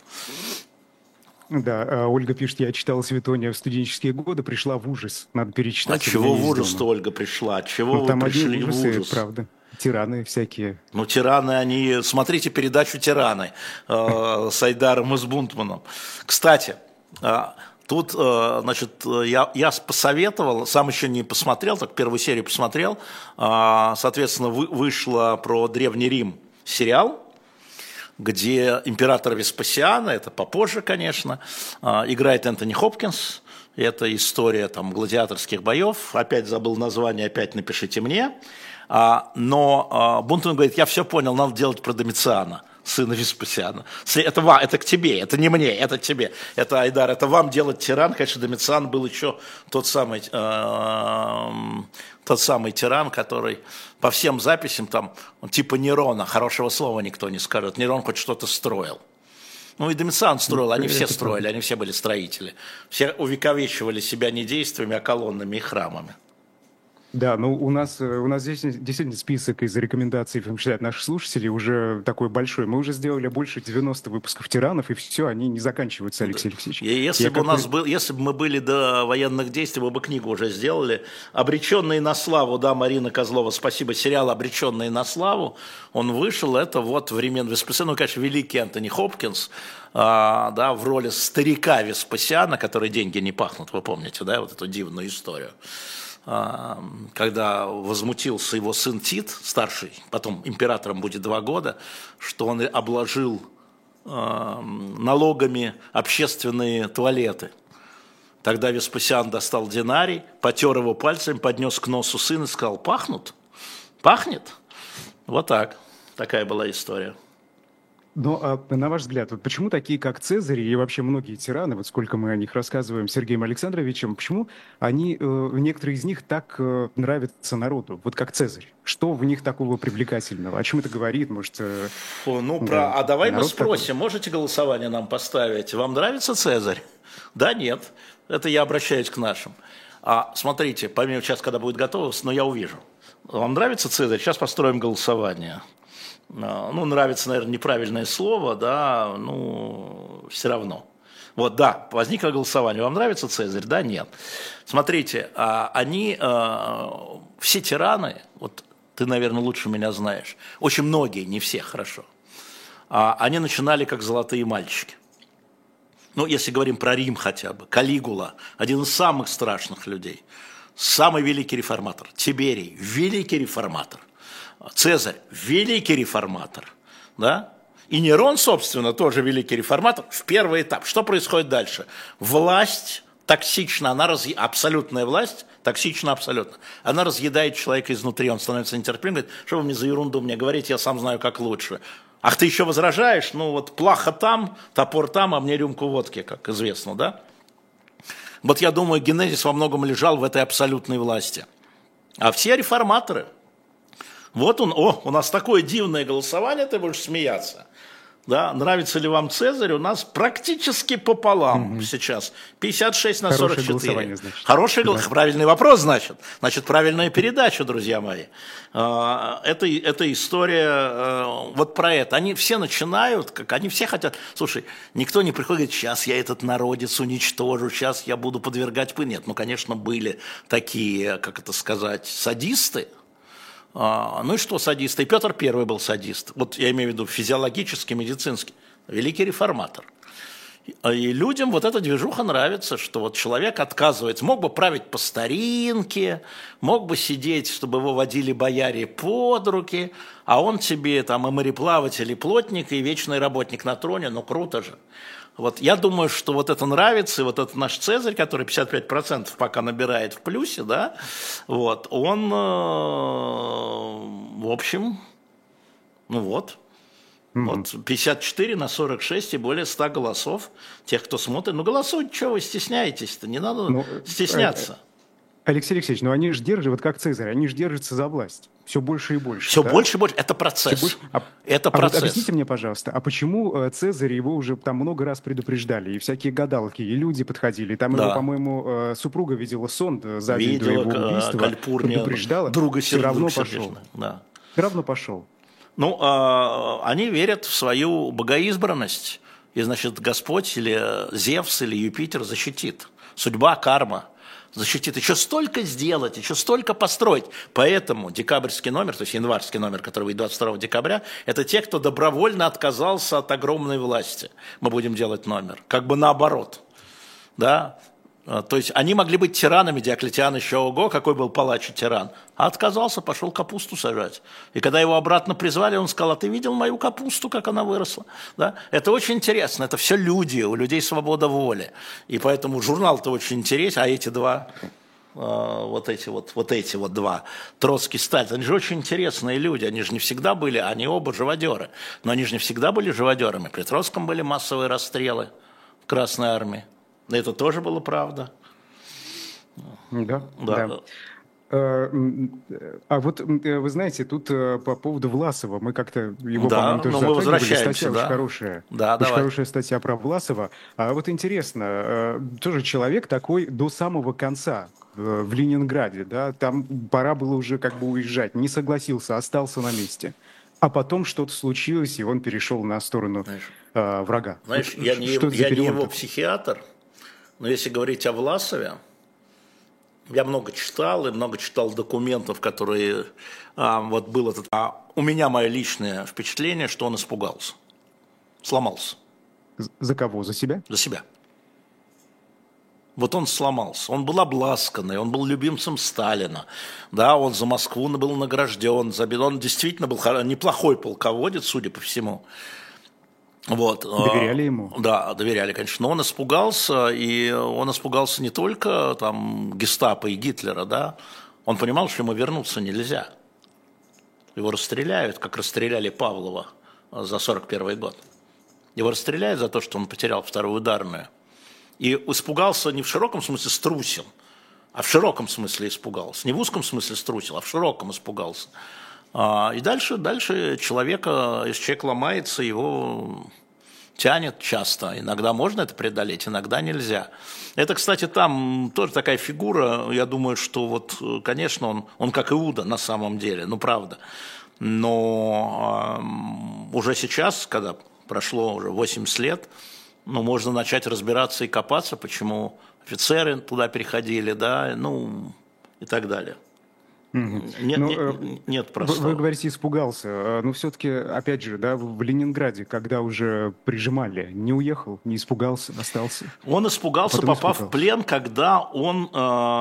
Да, Ольга пишет, я читала Светония в студенческие годы, пришла в ужас. Надо перечитать. А чего в ужас-то Ольга пришла? Чего вы пришли в ужас? Правда. Тираны всякие. Ну, тираны, они... Смотрите передачу «Тираны» с Айдаром и с Бунтманом. Кстати, тут, значит, я посоветовал, сам еще не посмотрел, так первую серию посмотрел, соответственно, вышло про Древний Рим сериал, где император Веспасиана, это попозже, конечно, играет Энтони Хопкинс. Это история там гладиаторских боев. Опять забыл название, опять напишите мне. Но Бунтман говорит, я все понял, надо делать про Домициана, сына Веспасиана. Это к тебе, это не мне, это тебе. Это, Айдар, это вам делать тиран. Конечно, Домициан был еще тот самый тиран, который по всем записям, там, типа Нерона, хорошего слова никто не скажет. Нерон хоть что-то строил. Ну и Домициан строил, они все строили, они все были строители. Все увековечивали себя не действиями, а колоннами и храмами. Да, ну у нас здесь действительно список из рекомендаций, читают наших слушателей, уже такой большой. Мы уже сделали больше 90 выпусков «Тиранов», и все, они не заканчиваются, Алексей Алексеевич. И если бы мы были до военных действий, мы бы книгу уже сделали. «Обреченные на славу», да, Марина Козлова, спасибо, сериал «Обреченные на славу», он вышел, это вот времен Веспасиана, ну, конечно, великий Энтони Хопкинс, да, в роли старика Веспасиана, который деньги не пахнут, вы помните, да, вот эту дивную историю. Когда возмутился его сын Тит, старший, потом императором будет 2 года, что он обложил налогами общественные туалеты. Тогда Веспасиан достал динарий, потер его пальцем, поднес к носу сына и сказал, пахнут? Пахнет? Вот так. Такая была история. Но, на ваш взгляд, вот почему такие, как Цезарь и вообще многие тираны, вот сколько мы о них рассказываем с Сергеем Александровичем, почему некоторые из них так нравятся народу, вот как Цезарь? Что в них такого привлекательного? О чем это говорит? Может, давай мы спросим, такой? Можете голосование нам поставить? Вам нравится Цезарь? Да, нет. Это я обращаюсь к нашим. Смотрите, помимо сейчас, когда будет готово, но я увижу. Вам нравится Цезарь? Сейчас построим голосование. Ну, нравится, наверное, неправильное слово, да, ну, все равно. Вот, да, возникло голосование. Вам нравится Цезарь? Да, нет. Смотрите, они, все тираны, вот ты, наверное, лучше меня знаешь, очень многие, не все, хорошо, они начинали как золотые мальчики. Ну, если говорим про Рим хотя бы, Калигула, один из самых страшных людей, самый великий реформатор, Тиберий, великий реформатор. Цезарь – великий реформатор, да? И Нерон, собственно, тоже великий реформатор в первый этап. Что происходит дальше? Власть токсична, абсолютная власть токсична абсолютно. Она разъедает человека изнутри, он становится нетерпимым, говорит, что вы мне за ерунду мне говорите, я сам знаю, как лучше. Ах, ты еще возражаешь? Ну вот плахо там, топор там, а мне рюмку водки, как известно, да? Вот я думаю, генезис во многом лежал в этой абсолютной власти. А все реформаторы... Вот у нас такое дивное голосование, ты будешь смеяться. Да, нравится ли вам Цезарь? У нас практически пополам сейчас. 56 на 44. Хорошее голосование, правильный вопрос, значит. Значит, правильная передача, друзья мои. Это история вот про это. Они все начинают, они все хотят... Слушай, никто не приходит, говорит, сейчас я этот народец уничтожу, сейчас я буду подвергать пыли. Нет, ну, конечно, были такие, как это сказать, садисты. Ну и что садисты? И Петр I был садист. Вот я имею в виду физиологически, медицински. Великий реформатор. И людям вот эта движуха нравится, что вот человек отказывается. Мог бы править по старинке, мог бы сидеть, чтобы его водили бояре под руки, а он тебе там и мореплаватель, и плотник, и вечный работник на троне. Ну круто же. Вот я думаю, что вот это нравится, и вот этот наш Цезарь, который 55% пока набирает в плюсе, да, вот, он, в общем, ну вот. Вот 54 на 46 и более 100 голосов тех, кто смотрит. Ну, голосуйте, что вы стесняетесь-то? Не надо стесняться. Алексей Алексеевич, ну они же держат, вот как Цезарь, они же держатся за власть. Все больше и больше. Все больше и больше. Это процесс. Больше... Это процесс. Вот объясните мне, пожалуйста, а почему Цезарь его уже там много раз предупреждали, и всякие гадалки, и люди подходили, там его, по-моему, супруга видела сон за день до его убийства, предупреждала, друга все равно пошел. Да. Все равно пошел. Ну, они верят в свою богоизбранность, и, значит, Господь или Зевс или Юпитер защитит. Судьба, карма защитит. Еще столько сделать, еще столько построить. Поэтому декабрьский номер, то есть январский номер, который выйдет 22 декабря, это те, кто добровольно отказался от огромной власти. Мы будем делать номер. Как бы наоборот. Да? То есть они могли быть тиранами, Диоклетиан еще ого, какой был палач и тиран. А отказался, пошел капусту сажать. И когда его обратно призвали, он сказал: а ты видел мою капусту, как она выросла? Да? Это очень интересно, это все люди, у людей свобода воли. И поэтому журнал-то очень интересен, а эти два, вот эти два, Троцкий, Сталин, они же очень интересные люди, они же не всегда были, они оба живодеры, но они же не всегда были живодерами. При Троцком были массовые расстрелы в Красной армии. Это тоже было правда. Да. А вот вы знаете, тут по поводу Власова, мы как-то его, по-моему, тоже затрагивали, статья очень хорошая. Очень хорошая статья про Власова. А вот интересно, тоже человек такой до самого конца в Ленинграде, да, там пора было уже как бы уезжать, не согласился, остался на месте. А потом что-то случилось, и он перешел на сторону врага. Знаешь, я не его психиатр, но если говорить о Власове, я много читал документов, которые вот был этот. У меня мое личное впечатление, что он испугался, сломался. За кого? За себя? За себя. Вот он сломался. Он был обласканный, он был любимцем Сталина. Да, он за Москву был награжден. Он действительно был неплохой полководец, судя по всему. Вот. Доверяли ему? Да, доверяли, конечно. Но он испугался, и он испугался не только там гестапо и Гитлера, да. Он понимал, что ему вернуться нельзя. Его расстреляют, как расстреляли Павлова за 1941 год. Его расстреляют за то, что он потерял вторую ударную. И испугался не в широком смысле струсил, а в широком смысле испугался. Не в узком смысле струсил, а в широком испугался. И дальше человек ломается, его тянет часто. Иногда можно это преодолеть, иногда нельзя. Это, кстати, там тоже такая фигура, я думаю, что вот, конечно, он как Иуда на самом деле, ну правда. Но уже сейчас, когда прошло уже 80 лет, ну, можно начать разбираться и копаться, почему офицеры туда переходили, да, ну и так далее. Нет простого. Вы говорите, испугался, но все-таки, опять же, да, в Ленинграде, когда уже прижимали, не уехал, не испугался, остался? Он испугался, попав в плен, когда он,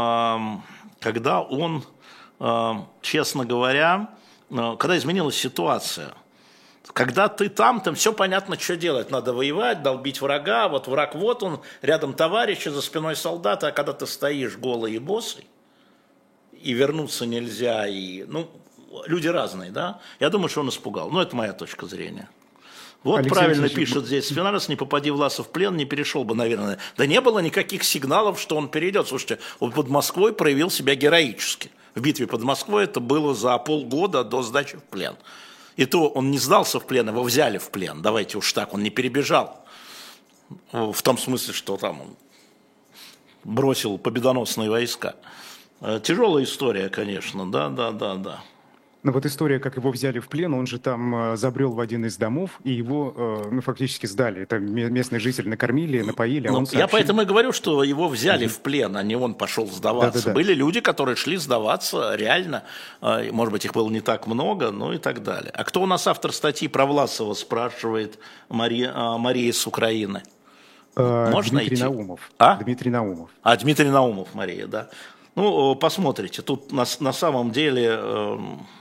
честно говоря, когда изменилась ситуация. Когда ты там все понятно, что делать. Надо воевать, долбить врага, вот враг вот он, рядом товарищи, за спиной солдата, а когда ты стоишь голый и босый, и вернуться нельзя, и, ну, люди разные, да? Я думаю, что он испугал. Но это моя точка зрения. Вот Алексей правильно Алексеевич, пишет здесь Спинарес, не попади Власов в плен, не перешел бы, наверное. Да не было никаких сигналов, что он перейдет. Слушайте, он под Москвой проявил себя героически. В битве под Москвой это было за полгода до сдачи в плен. И то он не сдался в плен, его взяли в плен. Давайте уж так, он не перебежал. В том смысле, что там он бросил победоносные войска. Тяжелая история, конечно, да. Но вот история, как его взяли в плен, он же там забрел в один из домов, и его, фактически сдали. Это местные жители накормили, напоили, а он сообщил. Я поэтому и говорю, что его взяли в плен, а не он пошел сдаваться. Да. Были люди, которые шли сдаваться реально, может быть, их было не так много, ну и так далее. А кто у нас автор статьи про Власова, спрашивает Мария с Украины? Можно Дмитрий идти? Наумов. Дмитрий Наумов. Дмитрий Наумов, Мария, да. Ну, посмотрите, тут на самом деле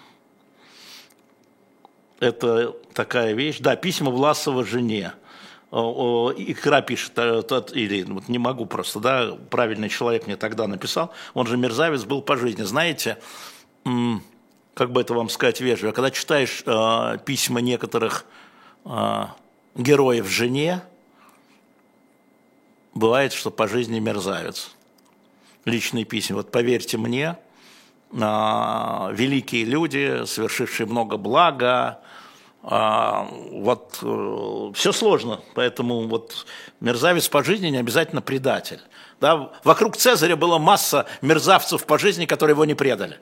это такая вещь. Да, письма Власова жене. Икра пишет, или вот не могу просто, да, правильный человек мне тогда написал, он же мерзавец был по жизни. Знаете, как бы это вам сказать вежливо, когда читаешь письма некоторых героев жене, бывает, что по жизни мерзавец. Личные письма. Вот поверьте мне, великие люди, совершившие много блага, все сложно, поэтому вот мерзавец по жизни не обязательно предатель. Да? Вокруг Цезаря была масса мерзавцев по жизни, которые его не предали.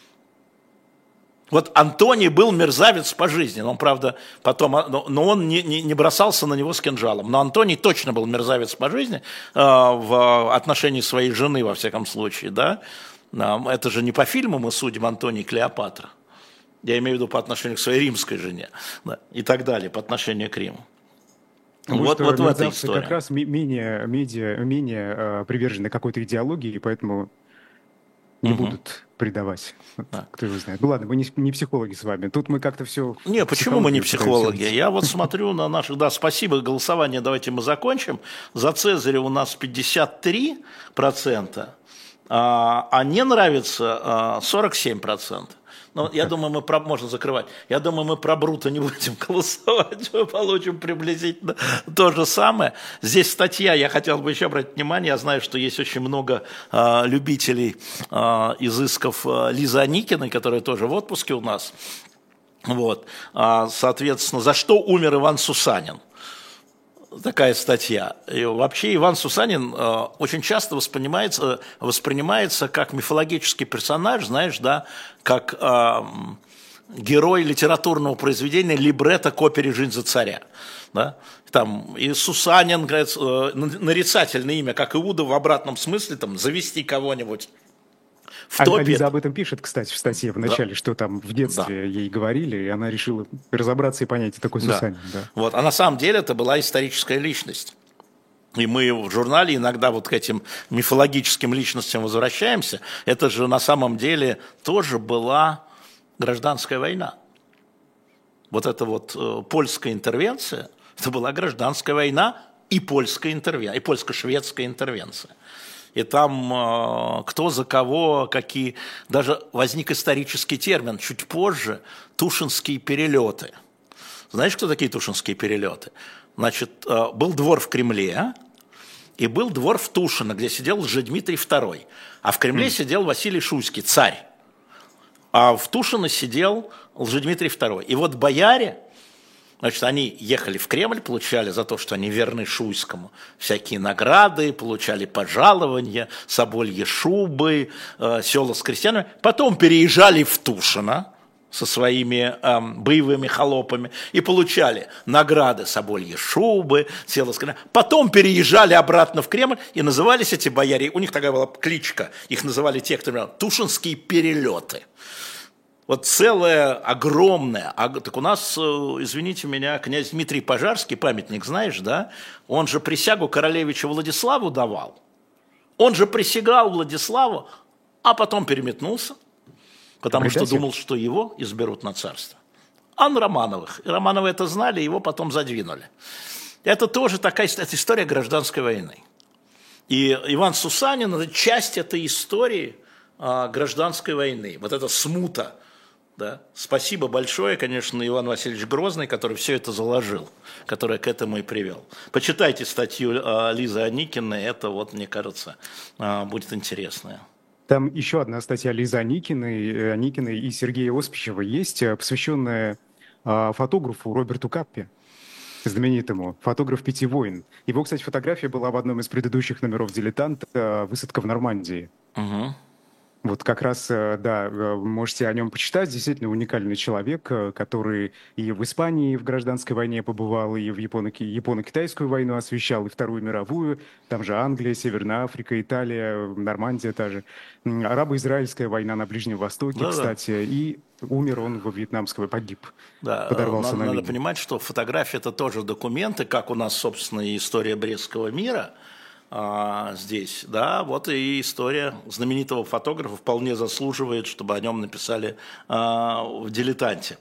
Вот Антоний был мерзавец по жизни, он, правда, потом, но он не бросался на него с кинжалом. Но Антоний точно был мерзавец по жизни в отношении своей жены, во всяком случае. Да? Это же не по фильму мы судим Антоний и Клеопатра. Я имею в виду по отношению к своей римской жене, да, и так далее, по отношению к Риму. Вот в этой истории. Как раз менее привержены какой-то идеологии, поэтому не будут предавать. Да. Кто его знает. Ну ладно, мы не психологи с вами. Тут мы как-то все... Не, почему мы не психологи? Я вот смотрю на наших... Да, спасибо, голосование давайте мы закончим. За Цезаря у нас 53%, а не нравится 47%. Но я думаю, можно закрывать. Я думаю, мы про Брута не будем голосовать, мы получим приблизительно то же самое. Здесь статья, я хотел бы еще обратить внимание, я знаю, что есть очень много любителей изысков Лизы Аникиной, которая тоже в отпуске у нас. Вот. Соответственно, за что умер Иван Сусанин? Такая статья. И вообще Иван Сусанин очень часто воспринимается как мифологический персонаж, знаешь, да, как герой литературного произведения либретто к опере «Жизнь за царя». Да? Там, и Сусанин, нарицательное имя, как Иуда в обратном смысле, там, завести кого-нибудь. Лиза об этом пишет, кстати, в статье в начале, да, что там в детстве ей говорили, и она решила разобраться и понять, такой Сусанин. Да. Да. Вот. А на самом деле это была историческая личность. И мы в журнале иногда вот к этим мифологическим личностям возвращаемся. Это же на самом деле тоже была гражданская война. Вот эта вот польская интервенция, это была гражданская война и польская интервенция, и польско-шведская интервенция. И там кто за кого, какие... Даже возник исторический термин чуть позже – тушинские перелеты. Знаешь, кто такие тушинские перелеты? Значит, был двор в Кремле и был двор в Тушино, где сидел Лжедмитрий II. А в Кремле сидел Василий Шуйский, царь. А в Тушино сидел Лжедмитрий II. И вот бояре... Значит, они ехали в Кремль, получали за то, что они верны Шуйскому, всякие награды, получали пожалования, собольи шубы, села с крестьянами. Потом переезжали в Тушино со своими боевыми холопами и получали награды, собольи шубы, села с крестьянами. Потом переезжали обратно в Кремль и назывались эти бояре, у них такая была кличка, их называли те, кто «Тушинские перелеты». Вот целое, огромное, так у нас, извините меня, князь Дмитрий Пожарский, памятник знаешь, да? Он же присягу королевичу Владиславу давал. Он же присягал Владиславу, а потом переметнулся, потому что думал, что его изберут на царство. А на Романовых. И Романовы это знали, его потом задвинули. Это тоже такая история гражданской войны. И Иван Сусанин – это часть этой истории гражданской войны. Вот эта смута. Да. Спасибо большое, конечно, Иван Васильевич Грозный, который все это заложил, который к этому и привел. Почитайте статью Лизы Аникиной, это, вот, мне кажется, будет интересно. Там еще одна статья Лизы Аникиной и Сергея Оспичева есть, посвященная фотографу Роберту Каппе, знаменитому, фотограф «Пяти войн». Его, кстати, фотография была в одном из предыдущих номеров «Дилетанта», «Высадка в Нормандии». Угу. Вот как раз, да, можете о нем почитать. Действительно уникальный человек, который и в Испании в гражданской войне побывал, и в Японо-Китайскую войну освещал, и Вторую мировую. Там же Англия, Северная Африка, Италия, Нормандия та же. Арабо-израильская война на Ближнем Востоке, да, кстати. Да. И умер он во Вьетнамской, погиб. Да, подорвался на мине. Надо понимать, что фотография – это тоже документы, как у нас, собственно, и история Брестского мира – здесь, да, вот и история знаменитого фотографа вполне заслуживает, чтобы о нем написали в «Дилетанте».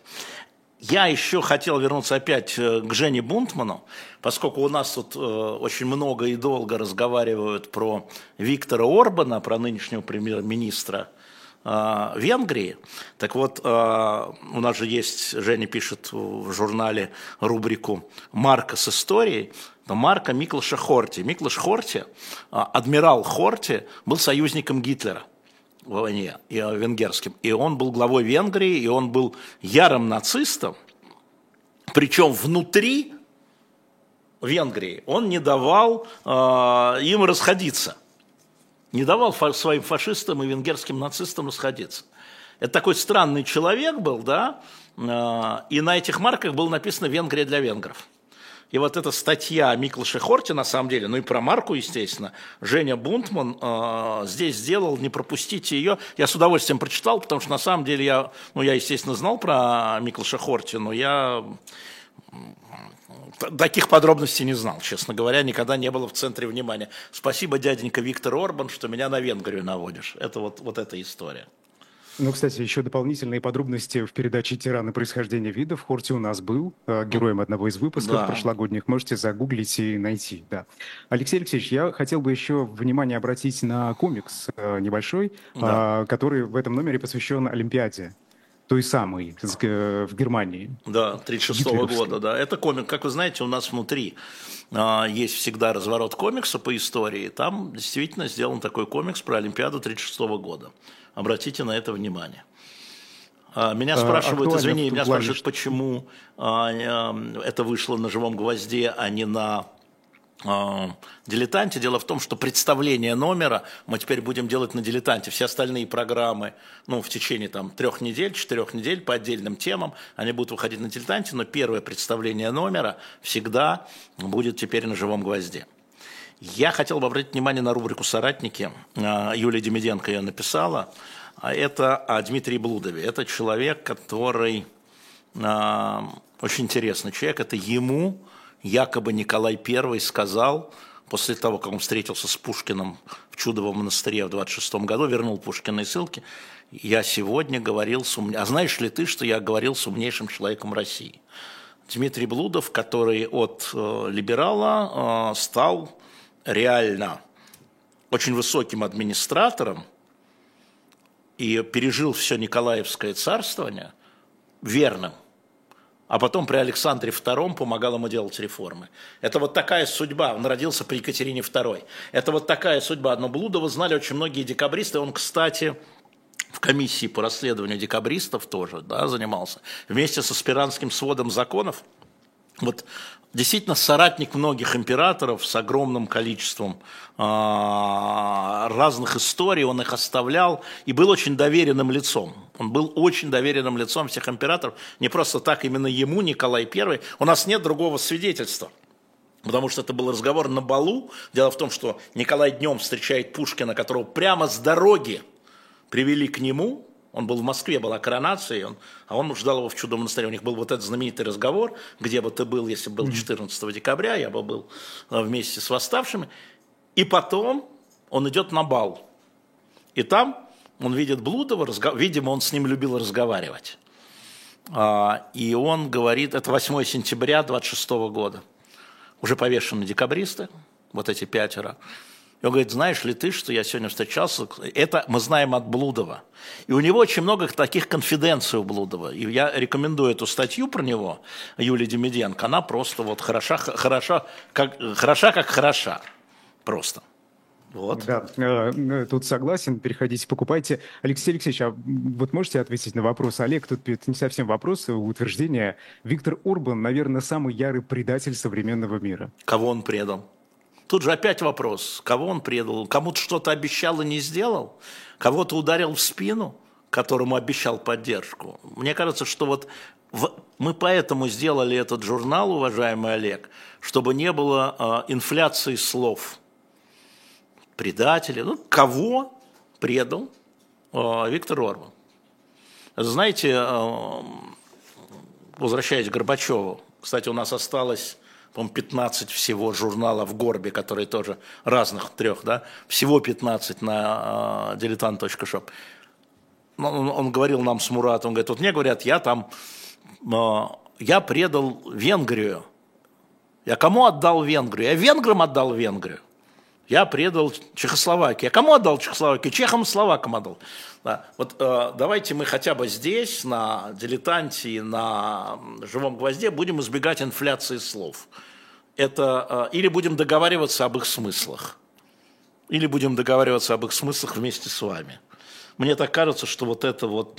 Я еще хотел вернуться опять к Жене Бунтману, поскольку у нас тут очень много и долго разговаривают про Виктора Орбана, про нынешнего премьер-министра Венгрии. Так вот, у нас же есть, Женя пишет в журнале рубрику «Марка с историей», но марка Миклоша Хорти. Миклош Хорти, адмирал Хорти, был союзником Гитлера в войне венгерским. И он был главой Венгрии, и он был ярым нацистом. Причем внутри Венгрии он не давал им расходиться. Не давал своим фашистам и венгерским нацистам расходиться. Это такой странный человек был, да, и на этих марках было написано «Венгрия для венгров». И вот эта статья Миклоша Хорти, на самом деле, ну и про марку, естественно, Женя Бунтман здесь сделал, не пропустите ее. Я с удовольствием прочитал, потому что на самом деле я, естественно, знал про Миклоша Хорти, но я таких подробностей не знал, честно говоря, никогда не было в центре внимания. Спасибо, дяденька Виктор Орбан, что меня на Венгрию наводишь. Это вот эта история. Ну, кстати, еще дополнительные подробности в передаче «Тираны происхождения видов». Хорти у нас был героем одного из выпусков прошлогодних. Можете загуглить и найти. Да. Алексей Алексеевич, я хотел бы еще внимание обратить на комикс небольшой, который в этом номере посвящен Олимпиаде. Той самой, в Германии. Да, 1936 года, да. Это комик, как вы знаете, у нас внутри есть всегда разворот комикса по истории. Там действительно сделан такой комикс про Олимпиаду 1936 года. Обратите на это внимание. Меня спрашивают, извини, меня спрашивают, почему это вышло на «Живом гвозде», а не на «Дилетанте». Дело в том, что представление номера мы теперь будем делать на «Дилетанте». Все остальные программы, в течение 3 недель, 4 недель по отдельным темам, они будут выходить на «Дилетанте», но первое представление номера всегда будет теперь на «Живом гвозде». Я хотел бы обратить внимание на рубрику «Соратники». Юлия Демиденко ее написала. Это о Дмитрии Блудове. Это человек, который очень интересный человек. Это ему якобы Николай I сказал, после того, как он встретился с Пушкиным в Чудовом монастыре в 26 году, вернул Пушкина из ссылки, я сегодня говорил с умнейшим... А знаешь ли ты, что я говорил с умнейшим человеком России? Дмитрий Блудов, который от либерала стал реально очень высоким администратором и пережил все Николаевское царствование верным, а потом при Александре II помогал ему делать реформы. Это вот такая судьба. Он родился при Екатерине II. Это вот такая судьба. Но Блудова знали очень многие декабристы. Он, кстати, в комиссии по расследованию декабристов тоже занимался. Вместе со Спиранским сводом законов. Вот действительно соратник многих императоров с огромным количеством разных историй, он их оставлял и был очень доверенным лицом. Он был очень доверенным лицом всех императоров, не просто так именно ему, Николай I. У нас нет другого свидетельства, потому что это был разговор на балу. Дело в том, что Николай днем встречает Пушкина, которого прямо с дороги привели к нему. Он был в Москве, была коронация, а он ждал его в Чудовом монастыре. У них был вот этот знаменитый разговор, где бы ты был, если бы был 14 декабря, я бы был вместе с восставшими. И потом он идет на бал. И там он видит Блудова, видимо, он с ним любил разговаривать. И он говорит, это 8 сентября 26 года, уже повешены декабристы, вот эти 5. И он говорит, знаешь ли ты, что я сегодня встречался, это мы знаем от Блудова. И у него очень много таких конфиденций у Блудова. И я рекомендую эту статью про него, Юлии Демиденко, она просто вот хороша, как хороша, просто. Вот. Да, тут согласен, переходите, покупайте. Алексей Алексеевич, а вот можете ответить на вопрос? Олег, тут это не совсем вопрос, а утверждение. Виктор Орбан, наверное, самый ярый предатель современного мира. Кого он предал? Тут же опять вопрос, кого он предал? Кому-то что-то обещал и не сделал? Кого-то ударил в спину, которому обещал поддержку? Мне кажется, что вот мы поэтому сделали этот журнал, уважаемый Олег, чтобы не было инфляции слов. Предатели. Кого предал Виктор Орбан? Знаете, возвращаясь к Горбачеву, кстати, у нас осталось, по-моему, 15 всего журналов в Горбе, которые тоже разных 3, всего 15 на diletant.shop. Он говорил нам с Муратом, он говорит, вот мне говорят, я предал Венгрию. Я кому отдал Венгрию? Я венграм отдал Венгрию. Я предал Чехословакию. Я кому отдал Чехословакию? Чехам и словакам отдал. Да. Вот давайте мы хотя бы здесь, на «Дилетанте» и на «Живом гвозде» будем избегать инфляции слов. Это или будем договариваться об их смыслах, или будем договариваться об их смыслах вместе с вами. Мне так кажется, что вот это вот,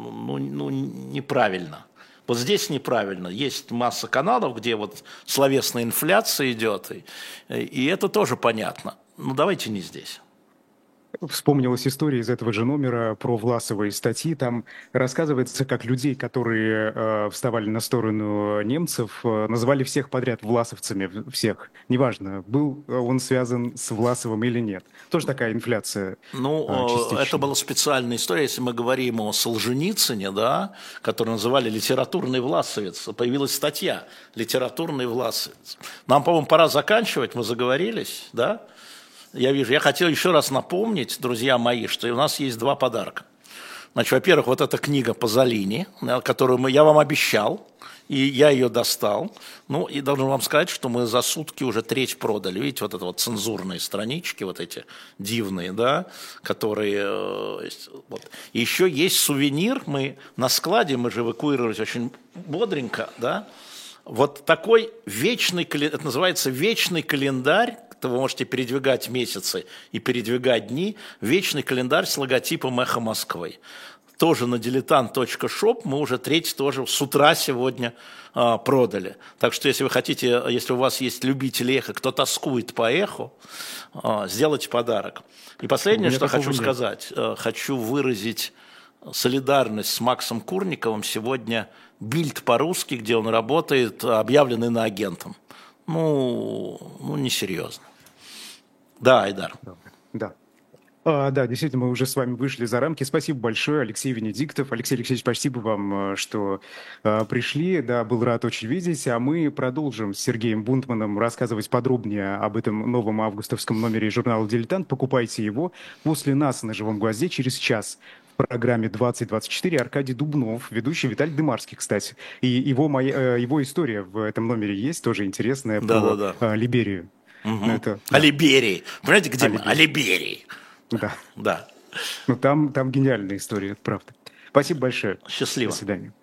неправильно. Вот здесь неправильно. Есть масса каналов, где вот словесная инфляция идет, и это тоже понятно. Ну, давайте не здесь. Вспомнилась история из этого же номера про Власовые статьи. Там рассказывается, как людей, которые вставали на сторону немцев, называли всех подряд власовцами, всех. Неважно, был он связан с Власовым или нет. Тоже такая инфляция частичная. Это была специальная история, если мы говорим о Солженицыне, да, который называли литературный власовец. Появилась статья «Литературный власовец». Нам, по-моему, пора заканчивать, мы заговорились, да? Я хотел еще раз напомнить, друзья мои, что у нас есть 2 подарка. Значит, во-первых, вот эта книга Пазолини, которую я вам обещал, и я ее достал. Ну, и должен вам сказать, что мы за сутки уже треть продали. Видите, вот это вот цензурные странички, вот эти дивные, да, которые... Вот. Еще есть сувенир, мы на складе, мы же эвакуировались очень бодренько, да, вот такой вечный, это называется вечный календарь, вы можете передвигать месяцы и передвигать дни, вечный календарь с логотипом «Эхо Москвы». Тоже на diletant.shop мы уже треть тоже с утра сегодня продали. Так что если вы хотите, если у вас есть любители эхо, кто тоскует по эху, сделайте подарок. И последнее, что хочу сказать, хочу выразить солидарность с Максом Курниковым. Сегодня Бильд по-русски, где он работает, объявлен иноагентом. Несерьезно. Да, Айдар. Да. Да, действительно, мы уже с вами вышли за рамки. Спасибо большое, Алексей Венедиктов. Алексей Алексеевич, спасибо вам, что пришли. Да, был рад очень видеть. А мы продолжим с Сергеем Бунтманом рассказывать подробнее об этом новом августовском номере журнала «Дилетант». Покупайте его. После нас на «Живом гвозде» через час в программе 2024 Аркадий Дубнов, ведущий Виталий Дымарский, кстати. И его история в этом номере есть, тоже интересная, про Либерию. Угу. О Либерии. Понимаете, где мы? О Либерии. Да. Ну, там гениальная история, это правда. Спасибо большое. Счастливо. До свидания.